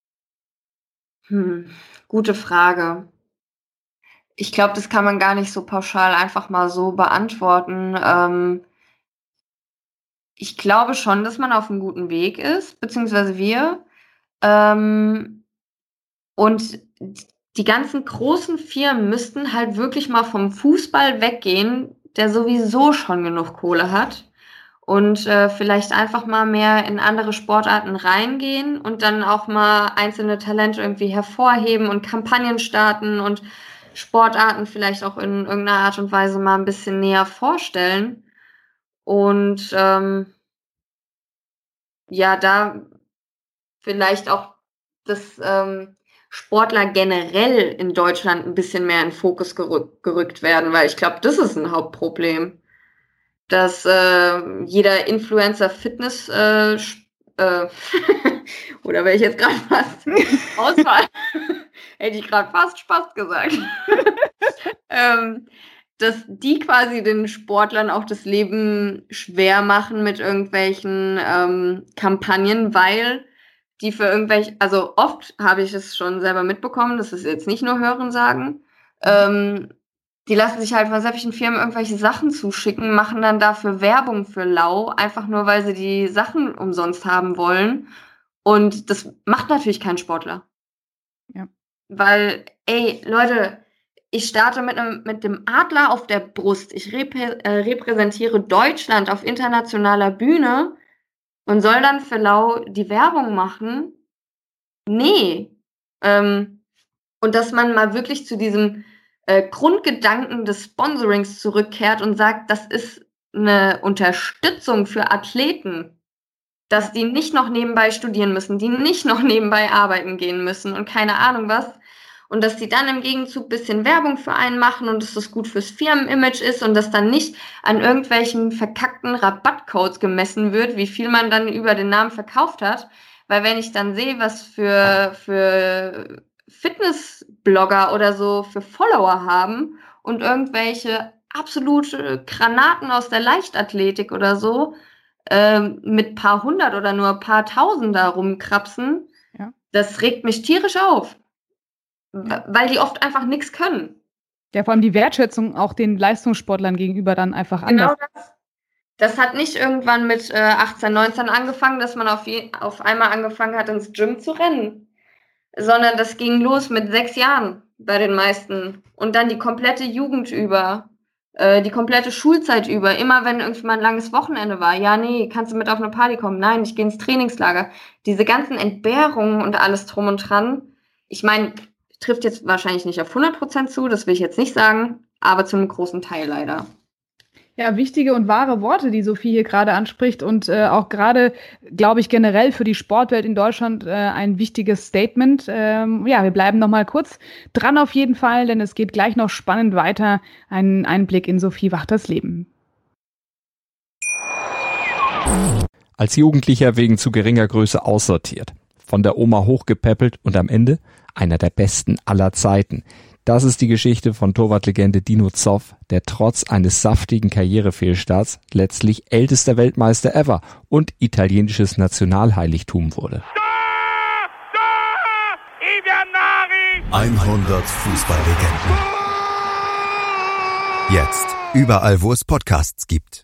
Gute Frage. Ich glaube, das kann man gar nicht so pauschal einfach mal so beantworten. Ich glaube schon, dass man auf einem guten Weg ist, beziehungsweise wir. Und die ganzen großen Firmen müssten halt wirklich mal vom Fußball weggehen, der sowieso schon genug Kohle hat. Und vielleicht einfach mal mehr in andere Sportarten reingehen und dann auch mal einzelne Talente irgendwie hervorheben und Kampagnen starten und Sportarten vielleicht auch in irgendeiner Art und Weise mal ein bisschen näher vorstellen. Und da vielleicht auch das Sportler generell in Deutschland ein bisschen mehr in den Fokus gerückt werden, weil ich glaube, das ist ein Hauptproblem. Dass jeder Influencer Fitness oder wäre ich jetzt gerade fast Auswahl, hätte ich gerade fast Spaß gesagt. Dass die quasi den Sportlern auch das Leben schwer machen mit irgendwelchen Kampagnen, weil die für irgendwelche, also oft habe ich es schon selber mitbekommen, das ist jetzt nicht nur Hörensagen, die lassen sich halt von sämtlichen Firmen irgendwelche Sachen zuschicken, machen dann dafür Werbung für lau, einfach nur, weil sie die Sachen umsonst haben wollen. Und das macht natürlich kein Sportler. Ja. Weil, Leute, ich starte mit dem Adler auf der Brust. Ich repräsentiere Deutschland auf internationaler Bühne und soll dann für lau die Werbung machen? Nee. Und dass man mal wirklich zu diesem Grundgedanken des Sponsorings zurückkehrt und sagt, das ist eine Unterstützung für Athleten, dass die nicht noch nebenbei studieren müssen, die nicht noch nebenbei arbeiten gehen müssen und keine Ahnung was. Und dass die dann im Gegenzug ein bisschen Werbung für einen machen und dass das gut fürs Firmenimage ist und dass dann nicht an irgendwelchen verkackten Rabattcodes gemessen wird, wie viel man dann über den Namen verkauft hat. Weil wenn ich dann sehe, was für Fitnessblogger oder so für Follower haben und irgendwelche absolute Granaten aus der Leichtathletik oder so mit paar hundert oder nur paar tausend da rumkrapsen, das regt mich tierisch auf. Weil die oft einfach nichts können. Ja, vor allem die Wertschätzung auch den Leistungssportlern gegenüber dann einfach anders. Genau das hat nicht irgendwann mit 18, 19 angefangen, dass man auf einmal angefangen hat, ins Gym zu rennen. Sondern das ging los mit 6 Jahren bei den meisten. Und dann die komplette Jugend über. Die komplette Schulzeit über, immer wenn irgendwie mal ein langes Wochenende war, ja, nee, kannst du mit auf eine Party kommen? Nein, ich gehe ins Trainingslager. Diese ganzen Entbehrungen und alles drum und dran, ich meine, trifft jetzt wahrscheinlich nicht auf 100% zu, das will ich jetzt nicht sagen, aber zum großen Teil leider. Ja, wichtige und wahre Worte, die Sophie hier gerade anspricht und auch gerade, glaube ich, generell für die Sportwelt in Deutschland ein wichtiges Statement. Ja, wir bleiben noch mal kurz dran auf jeden Fall, denn es geht gleich noch spannend weiter. Ein Einblick in Sophie Wachters Leben. Als Jugendlicher wegen zu geringer Größe aussortiert, von der Oma hochgepäppelt und am Ende einer der besten aller Zeiten. Das ist die Geschichte von Torwartlegende Dino Zoff, der trotz eines saftigen Karrierefehlstarts letztlich ältester Weltmeister ever und italienisches Nationalheiligtum wurde. 100 Fußballlegenden. Jetzt überall, wo es Podcasts gibt.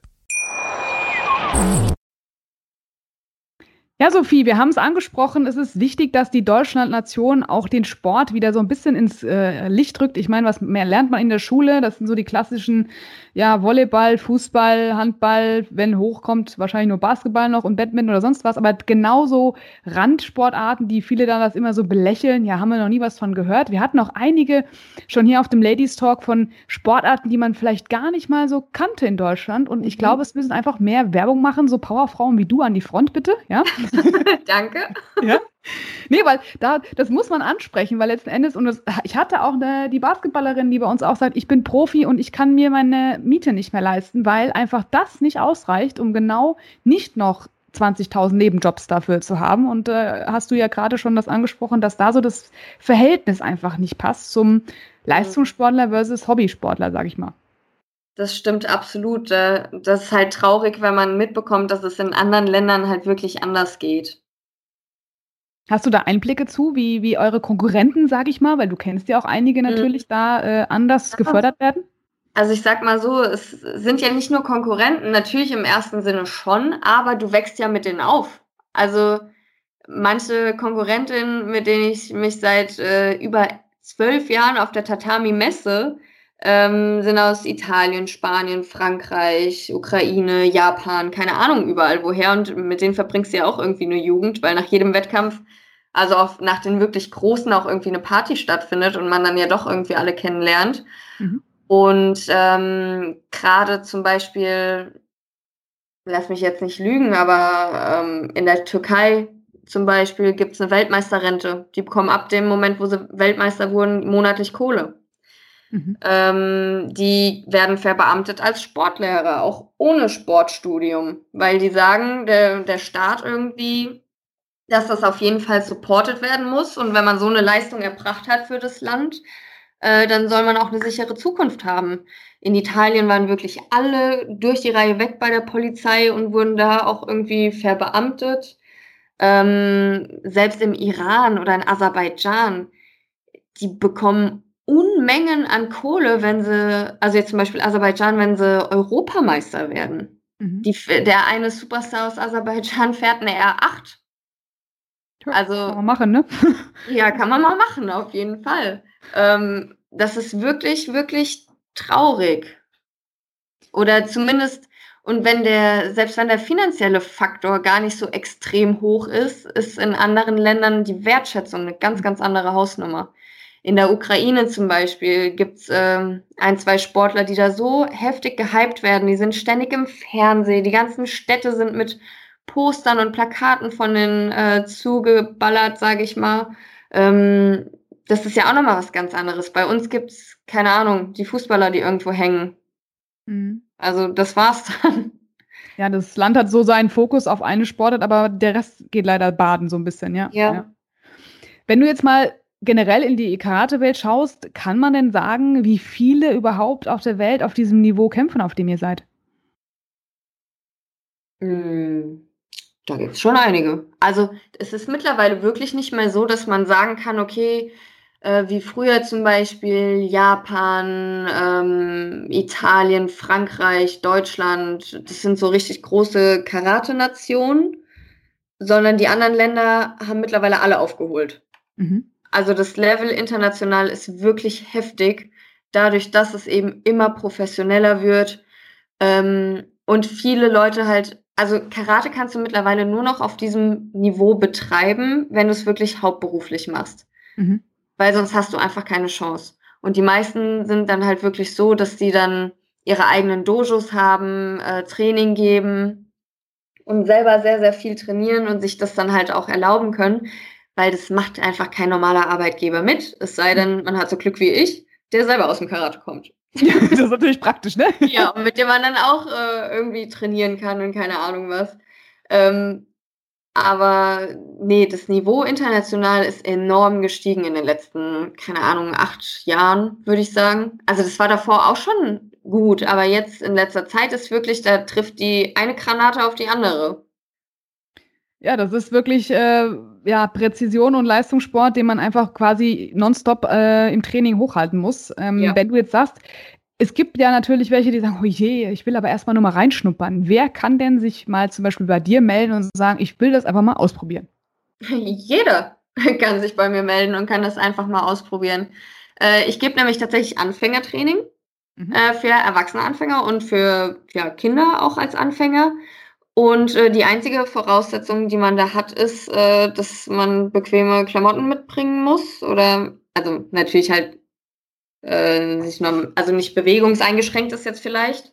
Ja, Sophie, wir haben es angesprochen. Es ist wichtig, dass die Deutschlandnation auch den Sport wieder so ein bisschen ins Licht rückt. Ich meine, was mehr lernt man in der Schule? Das sind so die klassischen, ja, Volleyball, Fußball, Handball, wenn hochkommt, wahrscheinlich nur Basketball noch und Badminton oder sonst was. Aber genauso Randsportarten, die viele dann das immer so belächeln, ja, haben wir noch nie was von gehört. Wir hatten auch einige schon hier auf dem Ladies Talk von Sportarten, die man vielleicht gar nicht mal so kannte in Deutschland. Und ich glaube, es müssen einfach mehr Werbung machen, so Powerfrauen wie du an die Front, bitte, ja? Danke. Ja? Nee, weil das muss man ansprechen, weil letzten Endes, ich hatte auch die Basketballerin, die bei uns auch sagt, ich bin Profi und ich kann mir meine Miete nicht mehr leisten, weil einfach das nicht ausreicht, um genau nicht noch 20.000 Nebenjobs dafür zu haben. Und hast du ja gerade schon das angesprochen, dass da so das Verhältnis einfach nicht passt zum Leistungssportler versus Hobbysportler, sag ich mal. Das stimmt absolut. Das ist halt traurig, wenn man mitbekommt, dass es in anderen Ländern halt wirklich anders geht. Hast du da Einblicke zu, wie eure Konkurrenten, sag ich mal, weil du kennst ja auch einige natürlich, da anders gefördert werden? Also ich sag mal so, es sind ja nicht nur Konkurrenten, natürlich im ersten Sinne schon, aber du wächst ja mit denen auf. Also manche Konkurrentinnen, mit denen ich mich seit über 12 Jahren auf der Tatami messe, sind aus Italien, Spanien, Frankreich, Ukraine, Japan, keine Ahnung, überall woher. Und mit denen verbringst du ja auch irgendwie eine Jugend, weil nach jedem Wettkampf, also auch nach den wirklich Großen, auch irgendwie eine Party stattfindet und man dann ja doch irgendwie alle kennenlernt. Mhm. Und gerade zum Beispiel, lass mich jetzt nicht lügen, aber in der Türkei zum Beispiel gibt es eine Weltmeisterrente. Die bekommen ab dem Moment, wo sie Weltmeister wurden, monatlich Kohle. Mhm. Die werden verbeamtet als Sportlehrer, auch ohne Sportstudium, weil die sagen, der Staat irgendwie, dass das auf jeden Fall supported werden muss und wenn man so eine Leistung erbracht hat für das Land, dann soll man auch eine sichere Zukunft haben. In Italien waren wirklich alle durch die Reihe weg bei der Polizei und wurden da auch irgendwie verbeamtet. Selbst im Iran oder in Aserbaidschan, die bekommen Unmengen an Kohle, wenn sie, also jetzt zum Beispiel Aserbaidschan, wenn sie Europameister werden. Mhm. Der eine Superstar aus Aserbaidschan fährt eine R8. Also, kann man machen, ne? Ja, kann man mal machen, auf jeden Fall. Das ist wirklich, wirklich traurig. Oder zumindest, und selbst wenn der finanzielle Faktor gar nicht so extrem hoch ist, ist in anderen Ländern die Wertschätzung eine ganz, ganz andere Hausnummer. In der Ukraine zum Beispiel gibt's 1-2 Sportler, die da so heftig gehypt werden. Die sind ständig im Fernsehen. Die ganzen Städte sind mit Postern und Plakaten von den zugeballert, sage ich mal. Das ist ja auch nochmal was ganz anderes. Bei uns gibt's, keine Ahnung, die Fußballer, die irgendwo hängen. Mhm. Also das war's dann. Ja, das Land hat so seinen Fokus auf eine Sportart, aber der Rest geht leider baden so ein bisschen, ja. Ja. Wenn du jetzt mal generell in die Karate-Welt schaust, kann man denn sagen, wie viele überhaupt auf der Welt auf diesem Niveau kämpfen, auf dem ihr seid? Da gibt es schon einige. Also es ist mittlerweile wirklich nicht mehr so, dass man sagen kann, okay, wie früher zum Beispiel Japan, Italien, Frankreich, Deutschland, das sind so richtig große Karate-Nationen, sondern die anderen Länder haben mittlerweile alle aufgeholt. Mhm. Also das Level international ist wirklich heftig. dadurch, dass es eben immer professioneller wird, und viele Leute halt, also Karate kannst du mittlerweile nur noch auf diesem Niveau betreiben, wenn du es wirklich hauptberuflich machst. Weil sonst hast du einfach keine Chance. Und die meisten sind dann halt wirklich so, dass die dann ihre eigenen Dojos haben, Training geben und selber sehr, sehr viel trainieren und sich das dann halt auch erlauben können, weil das macht einfach kein normaler Arbeitgeber mit, es sei denn, man hat so Glück wie ich, der selber aus dem Karate kommt. Das ist natürlich praktisch, ne? Ja, und mit dem man dann auch irgendwie trainieren kann und keine Ahnung was. Aber nee, das Niveau international ist enorm gestiegen in den letzten, keine Ahnung, 8 Jahren, würde ich sagen. Also das war davor auch schon gut, aber jetzt in letzter Zeit ist wirklich, da trifft die eine Granate auf die andere. Ja, das ist wirklich Präzision und Leistungssport, den man einfach quasi nonstop im Training hochhalten muss. Wenn du jetzt sagst, es gibt ja natürlich welche, die sagen, oh je, ich will aber erstmal nur mal reinschnuppern. Wer kann denn sich mal zum Beispiel bei dir melden und sagen, ich will das einfach mal ausprobieren? Jeder kann sich bei mir melden und kann das einfach mal ausprobieren. Ich gebe nämlich tatsächlich Anfängertraining für erwachsene Anfänger und für Kinder auch als Anfänger. Und die einzige Voraussetzung, die man da hat, ist, dass man bequeme Klamotten mitbringen muss. Oder, also natürlich halt nicht bewegungseingeschränkt ist jetzt vielleicht.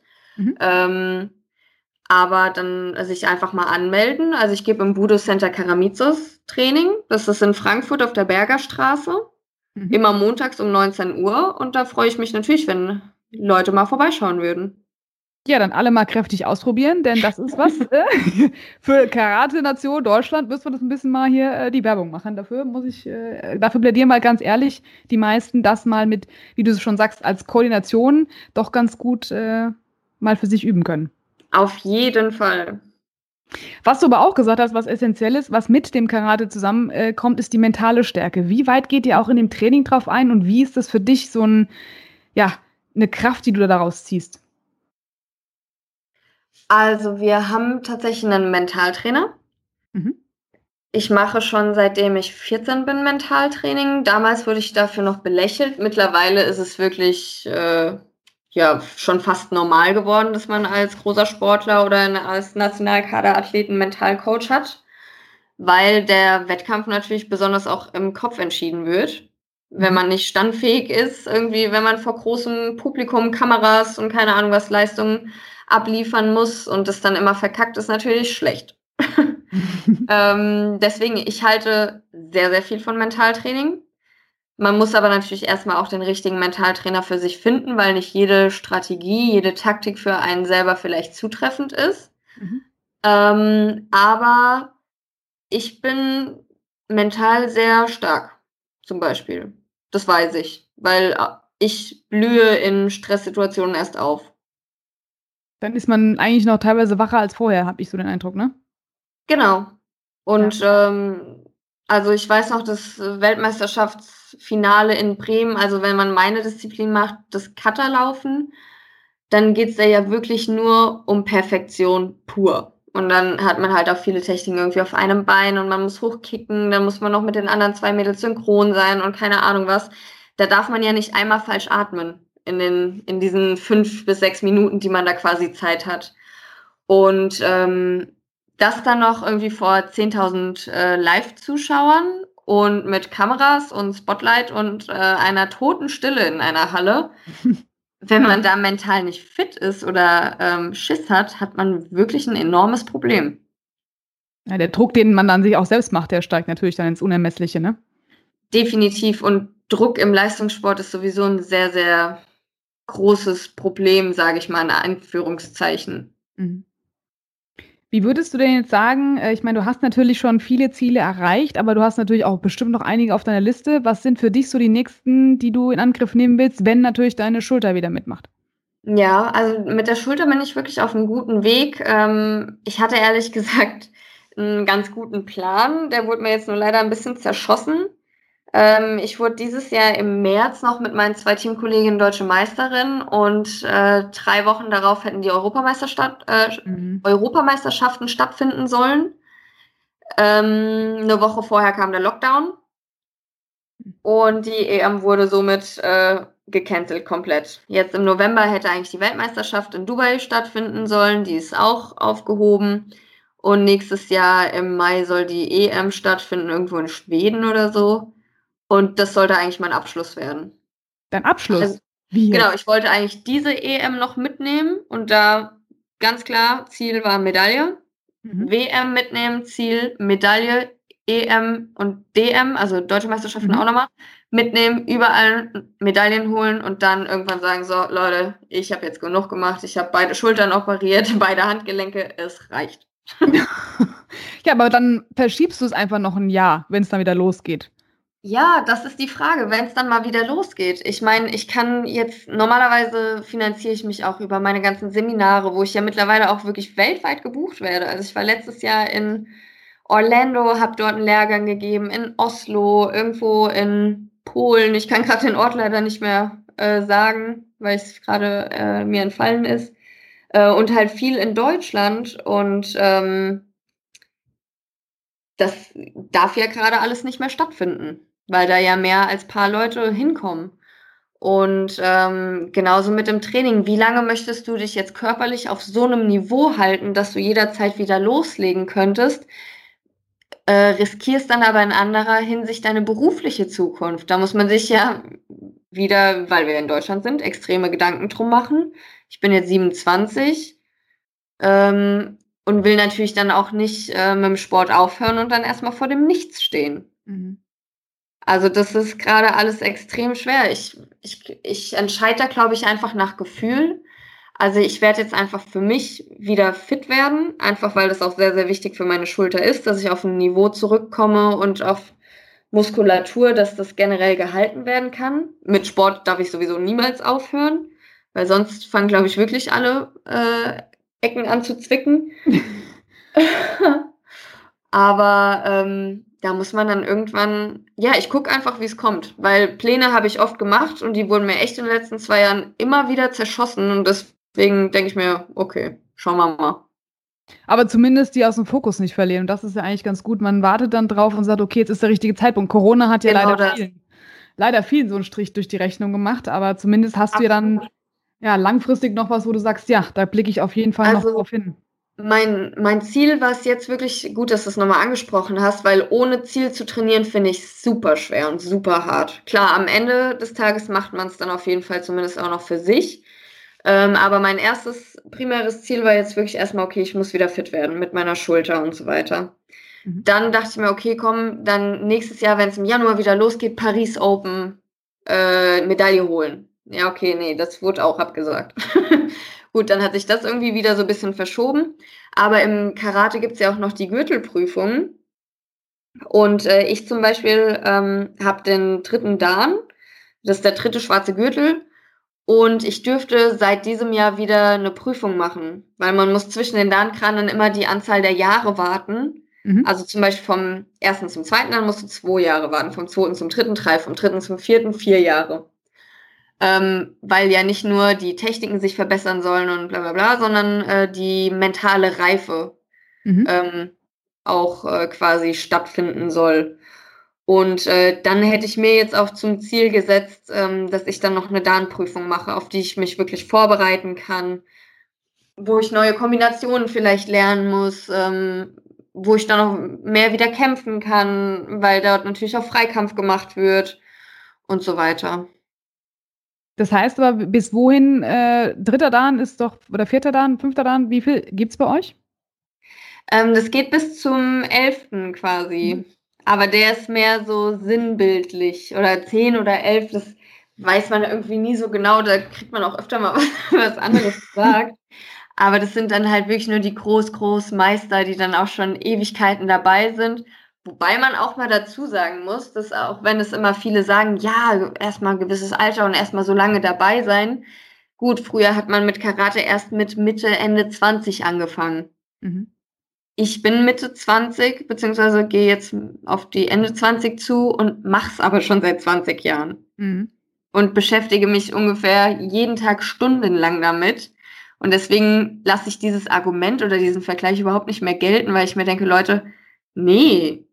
Aber dann sich einfach mal anmelden. Also ich gebe im Budo Center Karamitsos Training. Das ist in Frankfurt auf der Bergerstraße. Immer montags um 19 Uhr. Und da freue ich mich natürlich, wenn Leute mal vorbeischauen würden. Ja, dann alle mal kräftig ausprobieren, denn das ist was für Karate-Nation Deutschland. Müssen wir das ein bisschen mal hier die Werbung machen. Dafür plädieren mal ganz ehrlich, die meisten das mal mit, wie du es schon sagst, als Koordination doch ganz gut mal für sich üben können. Auf jeden Fall. Was du aber auch gesagt hast, was essentiell ist, was mit dem Karate zusammenkommt, ist die mentale Stärke. Wie weit geht ihr auch in dem Training drauf ein und wie ist das für dich so eine Kraft, die du daraus ziehst? Also wir haben tatsächlich einen Mentaltrainer. Ich mache schon seitdem ich 14 bin Mentaltraining. Damals wurde ich dafür noch belächelt. Mittlerweile ist es wirklich schon fast normal geworden, dass man als großer Sportler oder als Nationalkaderathleten einen Mentalcoach hat, weil der Wettkampf natürlich besonders auch im Kopf entschieden wird. Wenn man nicht standfähig ist, irgendwie, wenn man vor großem Publikum, Kameras und keine Ahnung was Leistungen abliefern muss und es dann immer verkackt, ist natürlich schlecht. Deswegen, ich halte sehr, sehr viel von Mentaltraining. Man muss aber natürlich erstmal auch den richtigen Mentaltrainer für sich finden, weil nicht jede Strategie, jede Taktik für einen selber vielleicht zutreffend ist. Aber ich bin mental sehr stark, zum Beispiel. Das weiß ich, weil ich blühe in Stresssituationen erst auf. Dann ist man eigentlich noch teilweise wacher als vorher, habe ich so den Eindruck, ne? Genau. Und also ich weiß noch, das Weltmeisterschaftsfinale in Bremen, also wenn man meine Disziplin macht, das Kutterlaufen, dann geht's da ja wirklich nur um Perfektion pur. Und dann hat man halt auch viele Techniken irgendwie auf einem Bein und man muss hochkicken, dann muss man noch mit den anderen 2 Mädels synchron sein und keine Ahnung was. Da darf man ja nicht einmal falsch atmen in diesen 5 bis 6 Minuten, die man da quasi Zeit hat. Und das dann noch irgendwie vor 10.000 Live-Zuschauern und mit Kameras und Spotlight und einer toten Stille in einer Halle. Wenn man da mental nicht fit ist oder Schiss hat man wirklich ein enormes Problem. Ja, der Druck, den man dann sich auch selbst macht, der steigt natürlich dann ins Unermessliche, ne? Definitiv. Und Druck im Leistungssport ist sowieso ein sehr, sehr großes Problem, sage ich mal in Anführungszeichen. Wie würdest du denn jetzt sagen, ich meine, du hast natürlich schon viele Ziele erreicht, aber du hast natürlich auch bestimmt noch einige auf deiner Liste. Was sind für dich so die nächsten, die du in Angriff nehmen willst, wenn natürlich deine Schulter wieder mitmacht? Ja, also mit der Schulter bin ich wirklich auf einem guten Weg. Ich hatte ehrlich gesagt einen ganz guten Plan. Der wurde mir jetzt nur leider ein bisschen zerschossen. Ich wurde dieses Jahr im März noch mit meinen 2 Teamkolleginnen Deutsche Meisterin und 3 Wochen darauf hätten die Europameisterschaften stattfinden sollen. Eine Woche vorher kam der Lockdown Und die EM wurde somit gecancelt komplett. Jetzt im November hätte eigentlich die Weltmeisterschaft in Dubai stattfinden sollen. Die ist auch aufgehoben. Und nächstes Jahr im Mai soll die EM stattfinden, irgendwo in Schweden oder so. Und das sollte eigentlich mein Abschluss werden. Dein Abschluss? Also, Wie jetzt? genau, ich wollte eigentlich diese EM noch mitnehmen. Und da ganz klar, Ziel war Medaille. WM mitnehmen, Ziel, Medaille, EM und DM, also Deutsche Meisterschaften auch nochmal, mitnehmen, überall Medaillen holen und dann irgendwann sagen, so Leute, ich habe jetzt genug gemacht, ich habe beide Schultern operiert, beide Handgelenke, es reicht. Ja, aber dann verschiebst du es einfach noch ein Jahr, wenn es dann wieder losgeht. Ja, das ist die Frage, wenn es dann mal wieder losgeht. Ich meine, ich kann jetzt, normalerweise finanziere ich mich auch über meine ganzen Seminare, wo ich ja mittlerweile auch wirklich weltweit gebucht werde. Also ich war letztes Jahr in Orlando, habe dort einen Lehrgang gegeben, in Oslo, irgendwo in Polen. Ich kann gerade den Ort leider nicht mehr sagen, weil es gerade mir entfallen ist. Und halt viel in Deutschland und das darf ja gerade alles nicht mehr stattfinden, weil da ja mehr als paar Leute hinkommen. Und genauso mit dem Training. Wie lange möchtest du dich jetzt körperlich auf so einem Niveau halten, dass du jederzeit wieder loslegen könntest? Riskierst dann aber in anderer Hinsicht deine berufliche Zukunft. Da muss man sich ja wieder, weil wir in Deutschland sind, extreme Gedanken drum machen. Ich bin jetzt 27 und will natürlich dann auch nicht mit dem Sport aufhören und dann erstmal vor dem Nichts stehen. Also das ist gerade alles extrem schwer. Ich entscheide da, glaube ich, einfach nach Gefühl. Also ich werde jetzt einfach für mich wieder fit werden, einfach weil das auch sehr, sehr wichtig für meine Schulter ist, dass ich auf ein Niveau zurückkomme und auf Muskulatur, dass das generell gehalten werden kann. Mit Sport darf ich sowieso niemals aufhören, weil sonst fangen, glaube ich, wirklich alle Ecken an zu zwicken. Aber da muss man dann irgendwann, ja, ich gucke einfach, wie es kommt, weil Pläne habe ich oft gemacht und die wurden mir echt in den letzten 2 Jahren immer wieder zerschossen und deswegen denke ich mir, okay, schauen wir mal. Aber zumindest die aus dem Fokus nicht verlieren. Und das ist ja eigentlich ganz gut. Man wartet dann drauf und sagt, okay, jetzt ist der richtige Zeitpunkt. Corona hat ja Genau leider vielen so einen Strich durch die Rechnung gemacht, aber zumindest hast du ja dann langfristig noch was, wo du sagst, ja, da blicke ich auf jeden Fall noch drauf hin. Mein Ziel war es jetzt wirklich, gut, dass du es nochmal angesprochen hast, weil ohne Ziel zu trainieren, finde ich super schwer und super hart. Klar, am Ende des Tages macht man es dann auf jeden Fall zumindest auch noch für sich. Aber mein erstes primäres Ziel war jetzt wirklich erstmal, okay, ich muss wieder fit werden mit meiner Schulter und so weiter. Dann dachte ich mir, okay, komm, dann nächstes Jahr, wenn es im Januar wieder losgeht, Paris Open, Medaille holen. Ja, okay, nee, das wurde auch abgesagt. Gut, dann hat sich das irgendwie wieder so ein bisschen verschoben. Aber im Karate gibt es ja auch noch die Gürtelprüfung. Und ich zum Beispiel habe den 3. Dan, das ist der 3. schwarze Gürtel. Und ich dürfte seit diesem Jahr wieder eine Prüfung machen, weil man muss zwischen den Dan-Kranen immer die Anzahl der Jahre warten. Also zum Beispiel vom 1. zum 2. dann musst du 2 Jahre warten, vom 2. zum 3. 3, vom 3. zum 4. 4 Jahre. Weil ja nicht nur die Techniken sich verbessern sollen und bla bla bla, sondern die mentale Reife auch quasi stattfinden soll. Und dann hätte ich mir jetzt auch zum Ziel gesetzt, dass ich dann noch eine Dan-Prüfung mache, auf die ich mich wirklich vorbereiten kann, wo ich neue Kombinationen vielleicht lernen muss, wo ich dann noch mehr wieder kämpfen kann, weil dort natürlich auch Freikampf gemacht wird und so weiter. Das heißt aber, bis wohin, 3. Dan ist doch, oder 4. Dan, 5. Dan, wie viel gibt's bei euch? Das geht bis zum 11. quasi. Aber der ist mehr so sinnbildlich. Oder 10 oder 11, das weiß man irgendwie nie so genau. Da kriegt man auch öfter mal was anderes gesagt. Aber das sind dann halt wirklich nur die Großmeister, die dann auch schon Ewigkeiten dabei sind. Wobei man auch mal dazu sagen muss, dass auch wenn es immer viele sagen, ja, erstmal ein gewisses Alter und erstmal so lange dabei sein. Gut, früher hat man mit Karate erst mit Mitte, Ende 20 angefangen. Ich bin Mitte 20, beziehungsweise gehe jetzt auf die Ende 20 zu und mach's aber schon seit 20 Jahren. Und beschäftige mich ungefähr jeden Tag stundenlang damit. Und deswegen lasse ich dieses Argument oder diesen Vergleich überhaupt nicht mehr gelten, weil ich mir denke, Leute, nee,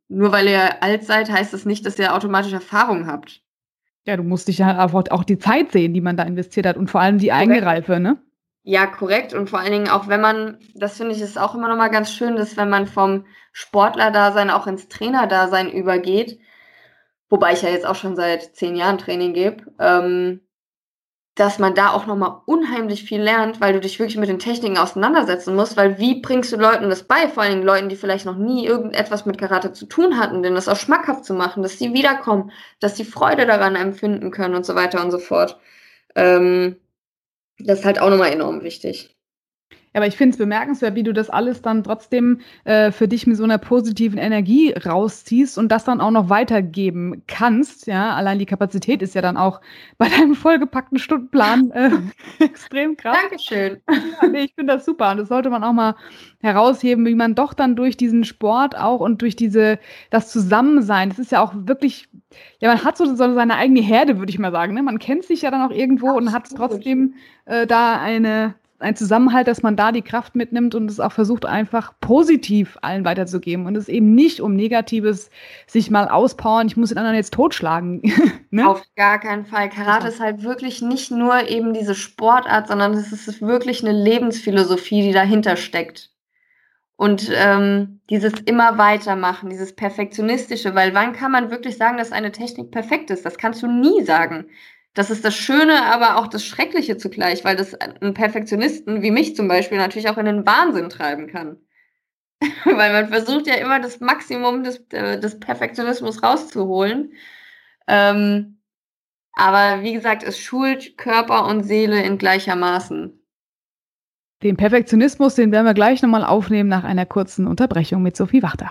nur weil ihr alt seid, heißt das nicht, dass ihr automatisch Erfahrung habt. Ja, du musst dich ja auch die Zeit sehen, die man da investiert hat und vor allem die eigene Reife, ne? Ja, korrekt. Und vor allen Dingen auch, wenn man, das finde ich ist auch immer noch mal ganz schön, dass wenn man vom Sportlerdasein auch ins Trainerdasein übergeht, wobei ich ja jetzt auch schon seit 10 Jahren Training gebe, dass man da auch noch mal unheimlich viel lernt, weil du dich wirklich mit den Techniken auseinandersetzen musst, weil wie bringst du Leuten das bei, vor allen Dingen Leuten, die vielleicht noch nie irgendetwas mit Karate zu tun hatten, denen das auch schmackhaft zu machen, dass sie wiederkommen, dass sie Freude daran empfinden können und so weiter und so fort. Das ist halt auch nochmal enorm wichtig. Aber ich finde es bemerkenswert, wie du das alles dann trotzdem für dich mit so einer positiven Energie rausziehst und das dann auch noch weitergeben kannst. Ja, allein die Kapazität ist ja dann auch bei deinem vollgepackten Stundenplan extrem krass. Dankeschön. Ja, nee, ich finde das super. Und das sollte man auch mal herausheben, wie man doch dann durch diesen Sport auch und durch das Zusammensein, das ist ja auch wirklich, ja, man hat so seine eigene Herde, würde ich mal sagen. Ne? Man kennt sich ja dann auch irgendwo und hat trotzdem da ein Zusammenhalt, dass man da die Kraft mitnimmt und es auch versucht, einfach positiv allen weiterzugeben und es eben nicht um Negatives sich mal auspowern, ich muss den anderen jetzt totschlagen. Ne? Auf gar keinen Fall. Karate ist halt wirklich nicht nur eben diese Sportart, sondern es ist wirklich eine Lebensphilosophie, die dahinter steckt. Und dieses immer weitermachen, dieses Perfektionistische, weil wann kann man wirklich sagen, dass eine Technik perfekt ist? Das kannst du nie sagen. Das ist das Schöne, aber auch das Schreckliche zugleich, weil das einen Perfektionisten wie mich zum Beispiel natürlich auch in den Wahnsinn treiben kann. Weil man versucht ja immer das Maximum des Perfektionismus rauszuholen. Aber wie gesagt, es schult Körper und Seele in gleichermaßen. Den Perfektionismus, den werden wir gleich nochmal aufnehmen nach einer kurzen Unterbrechung mit Sophie Wachter.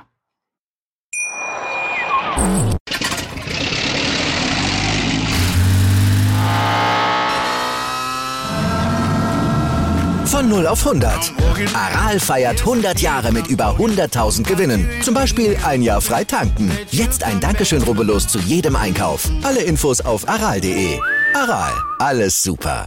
Von 0 auf 100. Aral feiert 100 Jahre mit über 100.000 Gewinnen. Zum Beispiel ein Jahr frei tanken. Jetzt ein Dankeschön, rubbellos zu jedem Einkauf. Alle Infos auf aral.de. Aral, alles super.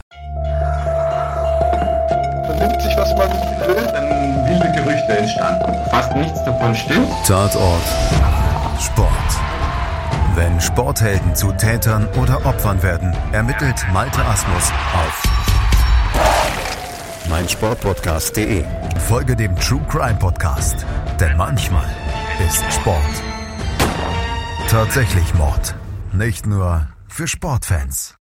Man nimmt sich, was man will, dann wilde Gerüchte entstanden. Fast nichts davon stimmt. Tatort Sport. Wenn Sporthelden zu Tätern oder Opfern werden, ermittelt Malte Asmus auf meinsportpodcast.de. Folge dem True Crime Podcast, denn manchmal ist Sport tatsächlich Mord. Nicht nur für Sportfans.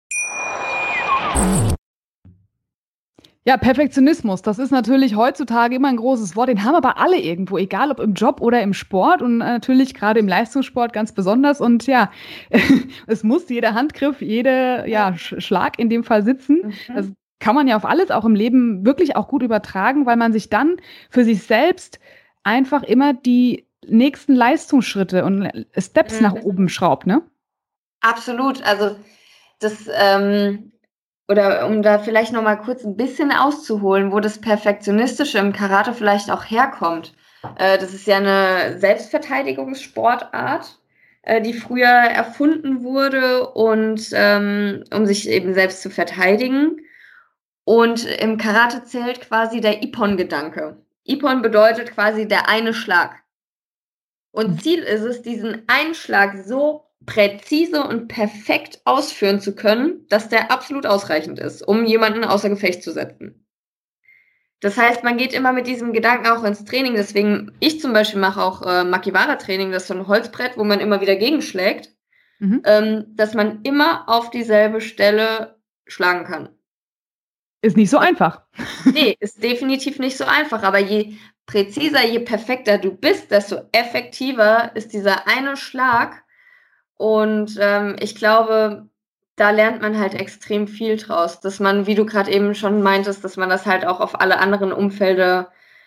Ja, Perfektionismus, das ist natürlich heutzutage immer ein großes Wort. Den haben aber alle irgendwo, egal ob im Job oder im Sport und natürlich gerade im Leistungssport ganz besonders. Und ja, es muss jeder Handgriff, jeder Schlag in dem Fall sitzen. Das kann man ja auf alles auch im Leben wirklich auch gut übertragen, weil man sich dann für sich selbst einfach immer die nächsten Leistungsschritte und Steps nach oben schraubt, ne? Absolut. Also das oder um da vielleicht noch mal kurz ein bisschen auszuholen, wo das Perfektionistische im Karate vielleicht auch herkommt. Das ist ja eine Selbstverteidigungssportart, die früher erfunden wurde und um sich eben selbst zu verteidigen. Und im Karate zählt quasi der Ippon-Gedanke. Ippon bedeutet quasi der eine Schlag. Und Ziel ist es, diesen einen Schlag so präzise und perfekt ausführen zu können, dass der absolut ausreichend ist, um jemanden außer Gefecht zu setzen. Das heißt, man geht immer mit diesem Gedanken auch ins Training. Deswegen, ich zum Beispiel mache auch Makiwara-Training, das ist so ein Holzbrett, wo man immer wieder gegenschlägt, dass man immer auf dieselbe Stelle schlagen kann. Ist nicht so einfach. Nee, ist definitiv nicht so einfach. Aber je präziser, je perfekter du bist, desto effektiver ist dieser eine Schlag. Und ich glaube, da lernt man halt extrem viel draus. Dass man, wie du gerade eben schon meintest, dass man das halt auch auf alle anderen Umfelder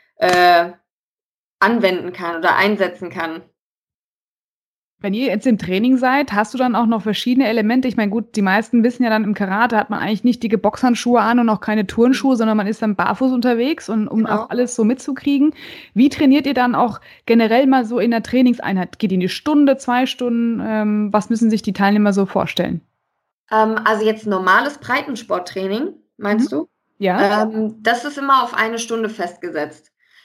anwenden kann oder einsetzen kann. Wenn ihr jetzt im Training seid, hast du dann auch noch verschiedene Elemente? Ich meine, gut, die meisten wissen ja dann, im Karate hat man eigentlich nicht dicke Boxhandschuhe an und auch keine Turnschuhe, sondern man ist dann barfuß unterwegs und um auch alles so mitzukriegen. Wie trainiert ihr dann auch generell mal so in der Trainingseinheit? Geht ihr in die Stunde, 2 Stunden? Was müssen sich die Teilnehmer so vorstellen? Also jetzt normales Breitensporttraining, meinst du? Ja. Das ist immer auf 1 Stunde festgesetzt.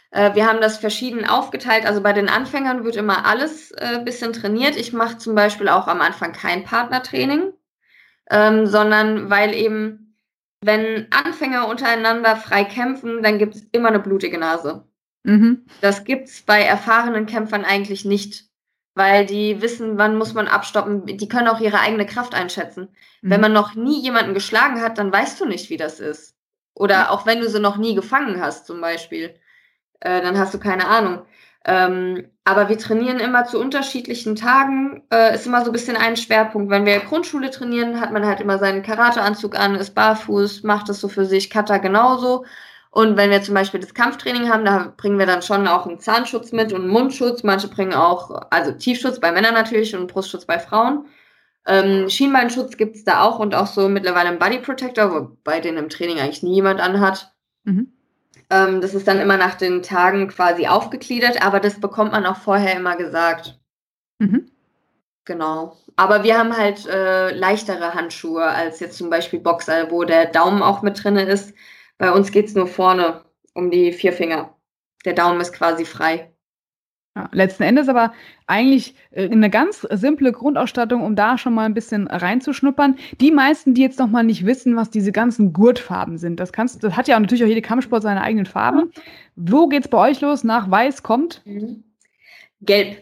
Wir haben das verschieden aufgeteilt. Also bei den Anfängern wird immer alles ein bisschen trainiert. Ich mache zum Beispiel auch am Anfang kein Partnertraining, sondern weil eben, wenn Anfänger untereinander frei kämpfen, dann gibt es immer eine blutige Nase. Mhm. Das gibt's bei erfahrenen Kämpfern eigentlich nicht, weil die wissen, wann muss man abstoppen. Die können auch ihre eigene Kraft einschätzen. Wenn man noch nie jemanden geschlagen hat, dann weißt du nicht, wie das ist. Oder auch wenn du sie noch nie gefangen hast, zum Beispiel, dann hast du keine Ahnung. Aber wir trainieren immer zu unterschiedlichen Tagen, ist immer so ein bisschen ein Schwerpunkt. Wenn wir Grundschule trainieren, hat man halt immer seinen Karateanzug an, ist barfuß, macht das so für sich, Kata genauso. Und wenn wir zum Beispiel das Kampftraining haben, da bringen wir dann schon auch einen Zahnschutz mit und einen Mundschutz. Manche bringen auch, also Tiefschutz bei Männern natürlich und Brustschutz bei Frauen. Schienbeinschutz gibt's da auch und auch so mittlerweile einen Body Protector, wobei den im Training eigentlich nie jemand anhat. Mhm. Das ist dann immer nach den Tagen quasi aufgegliedert, aber das bekommt man auch vorher immer gesagt. Mhm. Genau. Aber wir haben halt leichtere Handschuhe als jetzt zum Beispiel Boxer, wo der Daumen auch mit drin ist. Bei uns geht's nur vorne um die 4 Finger. Der Daumen ist quasi frei. Ja, letzten Endes aber eigentlich eine ganz simple Grundausstattung, um da schon mal ein bisschen reinzuschnuppern. Die meisten, die jetzt noch mal nicht wissen, was diese ganzen Gurtfarben sind, das hat ja auch natürlich auch jede Kampfsport seine eigenen Farben. Wo geht's bei euch los? Nach Weiß kommt? Gelb.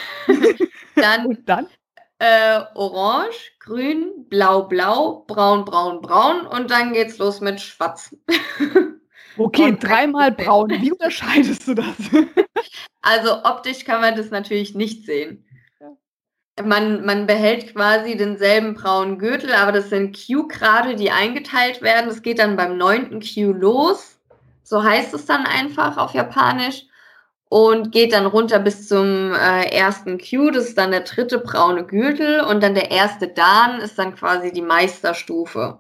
Und dann? Orange, Grün, Blau, Blau, Braun, Braun, Braun und dann geht's los mit Schwarz. Okay, Und 3-mal braun. Wie unterscheidest du das? Also optisch kann man das natürlich nicht sehen. Man behält quasi denselben braunen Gürtel, aber das sind Q-Grade, die eingeteilt werden. Das geht dann beim 9. Q los. So heißt es dann einfach auf Japanisch. Und geht dann runter bis zum 1. Q. Das ist dann der 3. braune Gürtel. Und dann der 1. Dan ist dann quasi die Meisterstufe.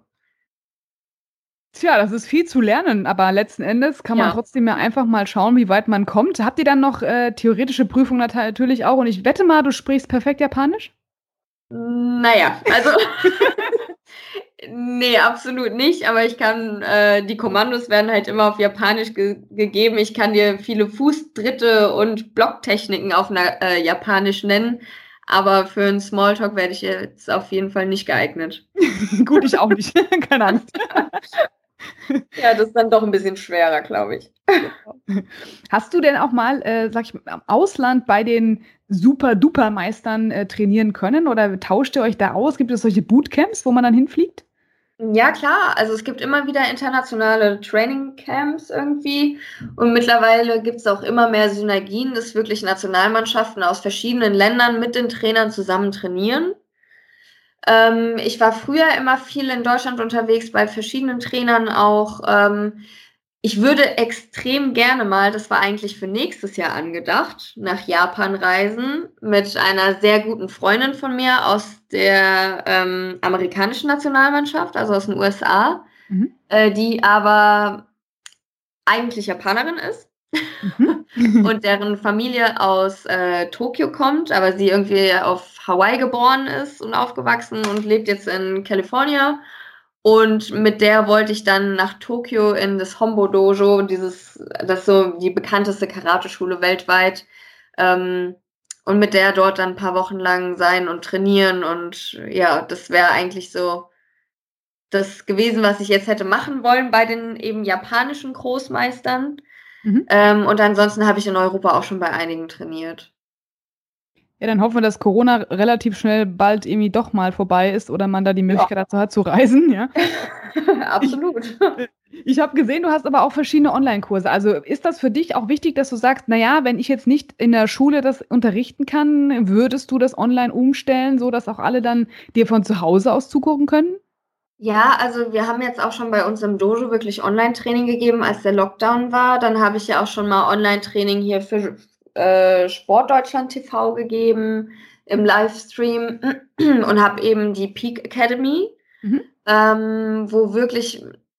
Tja, das ist viel zu lernen, aber letzten Endes kann man trotzdem ja einfach mal schauen, wie weit man kommt. Habt ihr dann noch theoretische Prüfungen natürlich auch? Und ich wette mal, du sprichst perfekt Japanisch? Naja, also nee, absolut nicht, aber ich kann, die Kommandos werden halt immer auf Japanisch gegeben. Ich kann dir viele Fußtritte und Blocktechniken auf Japanisch nennen, aber für einen Smalltalk werde ich jetzt auf jeden Fall nicht geeignet. Gut, ich auch nicht. Keine Angst. Ja, das ist dann doch ein bisschen schwerer, glaube ich. Hast du denn auch mal, sag ich mal, im Ausland bei den Super-Duper-Meistern trainieren können oder tauscht ihr euch da aus? Gibt es solche Bootcamps, wo man dann hinfliegt? Ja, klar. Also es gibt immer wieder internationale Training-Camps irgendwie und mittlerweile gibt es auch immer mehr Synergien, dass wirklich Nationalmannschaften aus verschiedenen Ländern mit den Trainern zusammen trainieren. Ich war früher immer viel in Deutschland unterwegs, bei verschiedenen Trainern auch. Ich würde extrem gerne mal, das war eigentlich für nächstes Jahr angedacht, nach Japan reisen mit einer sehr guten Freundin von mir aus der amerikanischen Nationalmannschaft, also aus den USA, die aber eigentlich Japanerin ist. Und deren Familie aus Tokio kommt, aber sie irgendwie auf Hawaii geboren ist und aufgewachsen und lebt jetzt in Kalifornien. Und mit der wollte ich dann nach Tokio in das Hombo Dojo, das ist so die bekannteste Karate-Schule weltweit, und mit der dort dann ein paar Wochen lang sein und trainieren. Und ja, das wäre eigentlich so das gewesen, was ich jetzt hätte machen wollen bei den eben japanischen Großmeistern. Und ansonsten habe ich in Europa auch schon bei einigen trainiert. Ja, dann hoffen wir, dass Corona relativ schnell bald irgendwie doch mal vorbei ist oder man da die Möglichkeit dazu hat, zu reisen. Ja? Absolut. Ich habe gesehen, du hast aber auch verschiedene Online-Kurse. Also ist das für dich auch wichtig, dass du sagst, naja, wenn ich jetzt nicht in der Schule das unterrichten kann, würdest du das online umstellen, sodass auch alle dann dir von zu Hause aus zugucken können? Ja, also wir haben jetzt auch schon bei uns im Dojo wirklich Online-Training gegeben, als der Lockdown war. Dann habe ich ja auch schon mal Online-Training hier für Sportdeutschland TV gegeben im Livestream und habe eben die Peak Academy, wo wirklich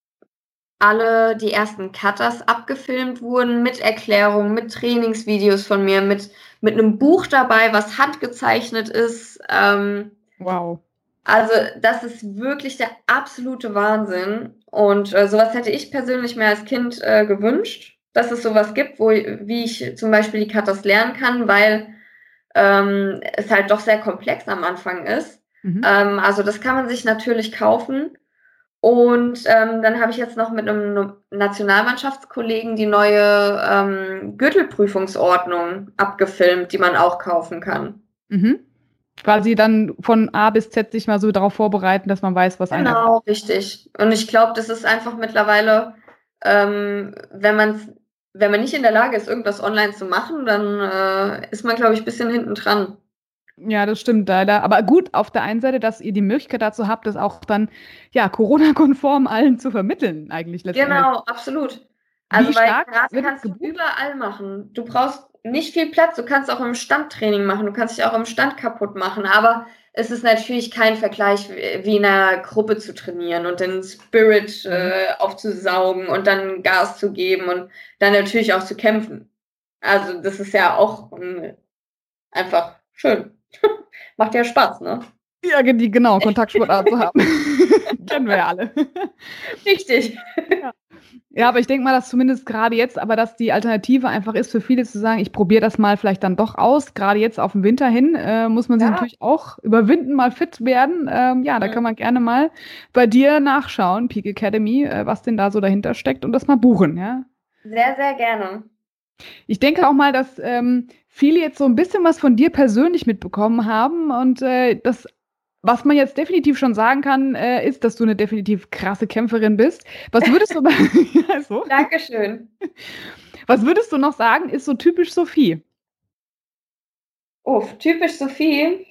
alle die ersten Katas abgefilmt wurden mit Erklärungen, mit Trainingsvideos von mir, mit einem Buch dabei, was handgezeichnet ist. Wow. Also das ist wirklich der absolute Wahnsinn und sowas hätte ich persönlich mir als Kind gewünscht. dass es sowas gibt, wie ich zum Beispiel die Katas lernen kann, weil es halt doch sehr komplex am Anfang ist. Also das kann man sich natürlich kaufen. Und dann habe ich jetzt noch mit einem Nationalmannschaftskollegen die neue Gürtelprüfungsordnung abgefilmt, die man auch kaufen kann. Quasi dann von A bis Z sich mal so darauf vorbereiten, dass man weiß, was einer. Genau, richtig. Und ich glaube, das ist einfach mittlerweile, wenn man nicht in der Lage ist, irgendwas online zu machen, dann ist man, glaube ich, ein bisschen hinten dran. Ja, das stimmt leider. Aber gut, auf der einen Seite, dass ihr die Möglichkeit dazu habt, das auch dann ja Corona-konform allen zu vermitteln, eigentlich letztendlich. Genau, absolut. Also weil Karate kannst du gebucht? überall machen. Du brauchst nicht viel Platz. Du kannst auch im Standtraining machen. Du kannst dich auch im Stand kaputt machen. Aber es ist natürlich kein Vergleich, wie in einer Gruppe zu trainieren und den Spirit aufzusaugen und dann Gas zu geben und dann natürlich auch zu kämpfen. Also das ist ja auch einfach schön. Macht ja Spaß, ne? Ja, genau, Kontaktsportart zu haben. Kennen wir ja alle. Richtig. Ja, aber ich denke mal, dass zumindest gerade jetzt, aber dass die Alternative einfach ist für viele zu sagen, ich probiere das mal vielleicht dann doch aus. Gerade jetzt auf den Winter hin muss man sich natürlich auch überwinden, mal fit werden. Da kann man gerne mal bei dir nachschauen, Peak Academy, was denn da so dahinter steckt und das mal buchen, ja? Sehr, sehr gerne. Ich denke auch mal, dass viele jetzt so ein bisschen was von dir persönlich mitbekommen haben und das, was man jetzt definitiv schon sagen kann, ist, dass du eine definitiv krasse Kämpferin bist. Was würdest du Dankeschön. Was würdest du noch sagen, ist so typisch Sophie? Oh, typisch Sophie?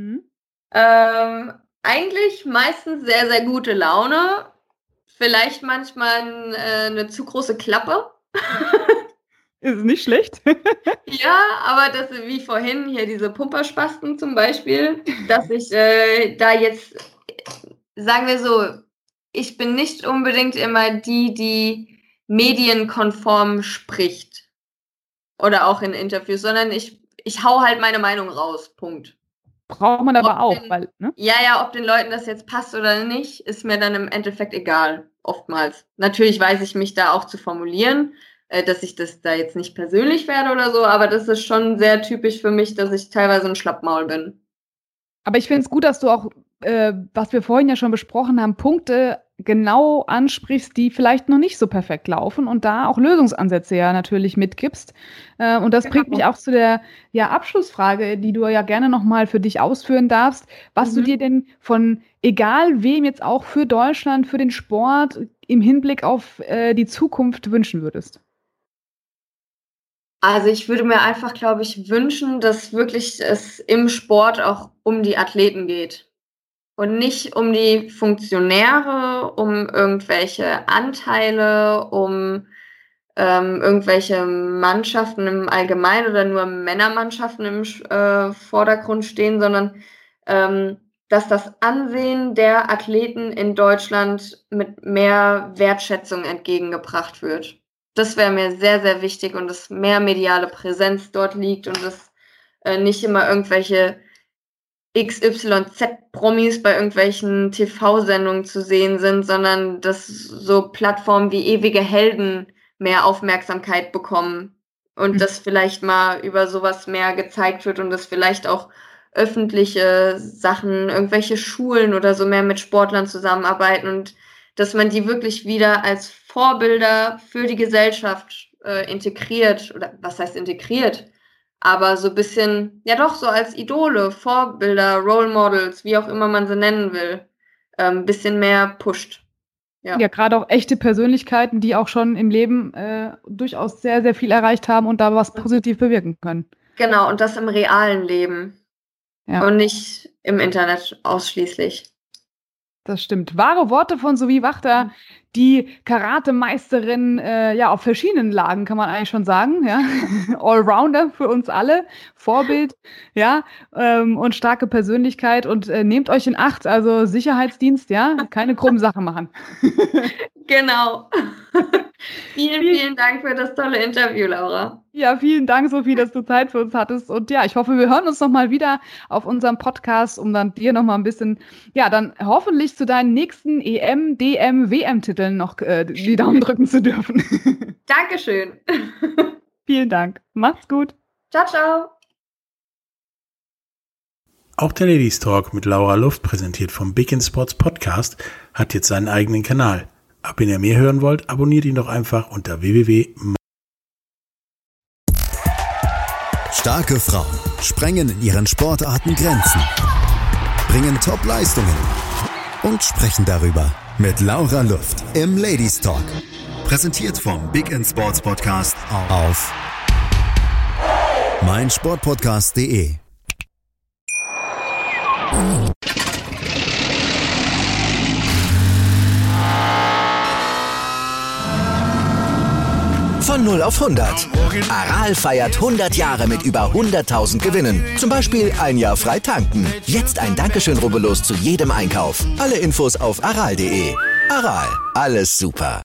Eigentlich meistens sehr, sehr gute Laune. Vielleicht manchmal eine zu große Klappe. Ist nicht schlecht. Ja, aber das wie vorhin hier diese Pumperspasten zum Beispiel, dass ich da jetzt, sagen wir so, ich bin nicht unbedingt immer die medienkonform spricht oder auch in Interviews, sondern ich hau halt meine Meinung raus, Punkt. Braucht man aber auch, weil, ne? Ja, ob den Leuten das jetzt passt oder nicht, ist mir dann im Endeffekt egal, oftmals. Natürlich weiß ich mich da auch zu formulieren, dass ich das da jetzt nicht persönlich werde oder so, aber das ist schon sehr typisch für mich, dass ich teilweise ein Schlappmaul bin. Aber ich finde es gut, dass du auch, was wir vorhin ja schon besprochen haben, Punkte genau ansprichst, die vielleicht noch nicht so perfekt laufen und da auch Lösungsansätze ja natürlich mitgibst. Und das bringt mich auch zu der Abschlussfrage, die du ja gerne nochmal für dich ausführen darfst, was du dir denn von egal wem jetzt auch für Deutschland, für den Sport im Hinblick auf die Zukunft wünschen würdest. Also ich würde mir einfach, glaube ich, wünschen, dass wirklich es im Sport auch um die Athleten geht und nicht um die Funktionäre, um irgendwelche Anteile, um irgendwelche Mannschaften im Allgemeinen oder nur Männermannschaften im Vordergrund stehen, sondern dass das Ansehen der Athleten in Deutschland mit mehr Wertschätzung entgegengebracht wird. Das wäre mir sehr, sehr wichtig und dass mehr mediale Präsenz dort liegt und dass nicht immer irgendwelche XYZ-Promis bei irgendwelchen TV-Sendungen zu sehen sind, sondern dass so Plattformen wie Ewige Helden mehr Aufmerksamkeit bekommen und dass vielleicht mal über sowas mehr gezeigt wird und dass vielleicht auch öffentliche Sachen, irgendwelche Schulen oder so mehr mit Sportlern zusammenarbeiten und dass man die wirklich wieder als Vorbilder für die Gesellschaft integriert, oder was heißt integriert, aber so ein bisschen, ja doch, so als Idole, Vorbilder, Role Models, wie auch immer man sie nennen will, ein bisschen mehr pusht. Ja, gerade auch echte Persönlichkeiten, die auch schon im Leben durchaus sehr, sehr viel erreicht haben und da was positiv bewirken können. Genau, und das im realen Leben. Ja. Und nicht im Internet ausschließlich. Das stimmt. Wahre Worte von Sophie Wachter, die Karatemeisterin, auf verschiedenen Lagen, kann man eigentlich schon sagen, ja. Allrounder für uns alle, Vorbild, und starke Persönlichkeit und nehmt euch in Acht, also Sicherheitsdienst, keine krummen Sachen machen. Genau. Vielen Dank für das tolle Interview, Laura. Ja, vielen Dank, Sophie, dass du Zeit für uns hattest. Und ja, ich hoffe, wir hören uns nochmal wieder auf unserem Podcast, um dann dir nochmal ein bisschen, dann hoffentlich zu deinen nächsten EM, DM, WM-Titeln vorstellen, noch die Daumen drücken zu dürfen. Dankeschön. Vielen Dank. Macht's gut. Ciao, ciao. Auch der Ladies Talk mit Laura Luft, präsentiert vom Big in Sports Podcast, hat jetzt seinen eigenen Kanal. Ab wenn ihr mehr hören wollt, abonniert ihn doch einfach unter www. Starke Frauen sprengen in ihren Sportarten Grenzen, bringen Top-Leistungen und sprechen darüber mit Laura Luft im Ladies Talk. Präsentiert vom Big in Sports Podcast auf meinsportpodcast.de. Von 0 auf 100. Aral feiert 100 Jahre mit über 100.000 Gewinnen. Zum Beispiel ein Jahr frei tanken. Jetzt ein Dankeschön, rubbellos zu jedem Einkauf. Alle Infos auf aral.de. Aral, alles super.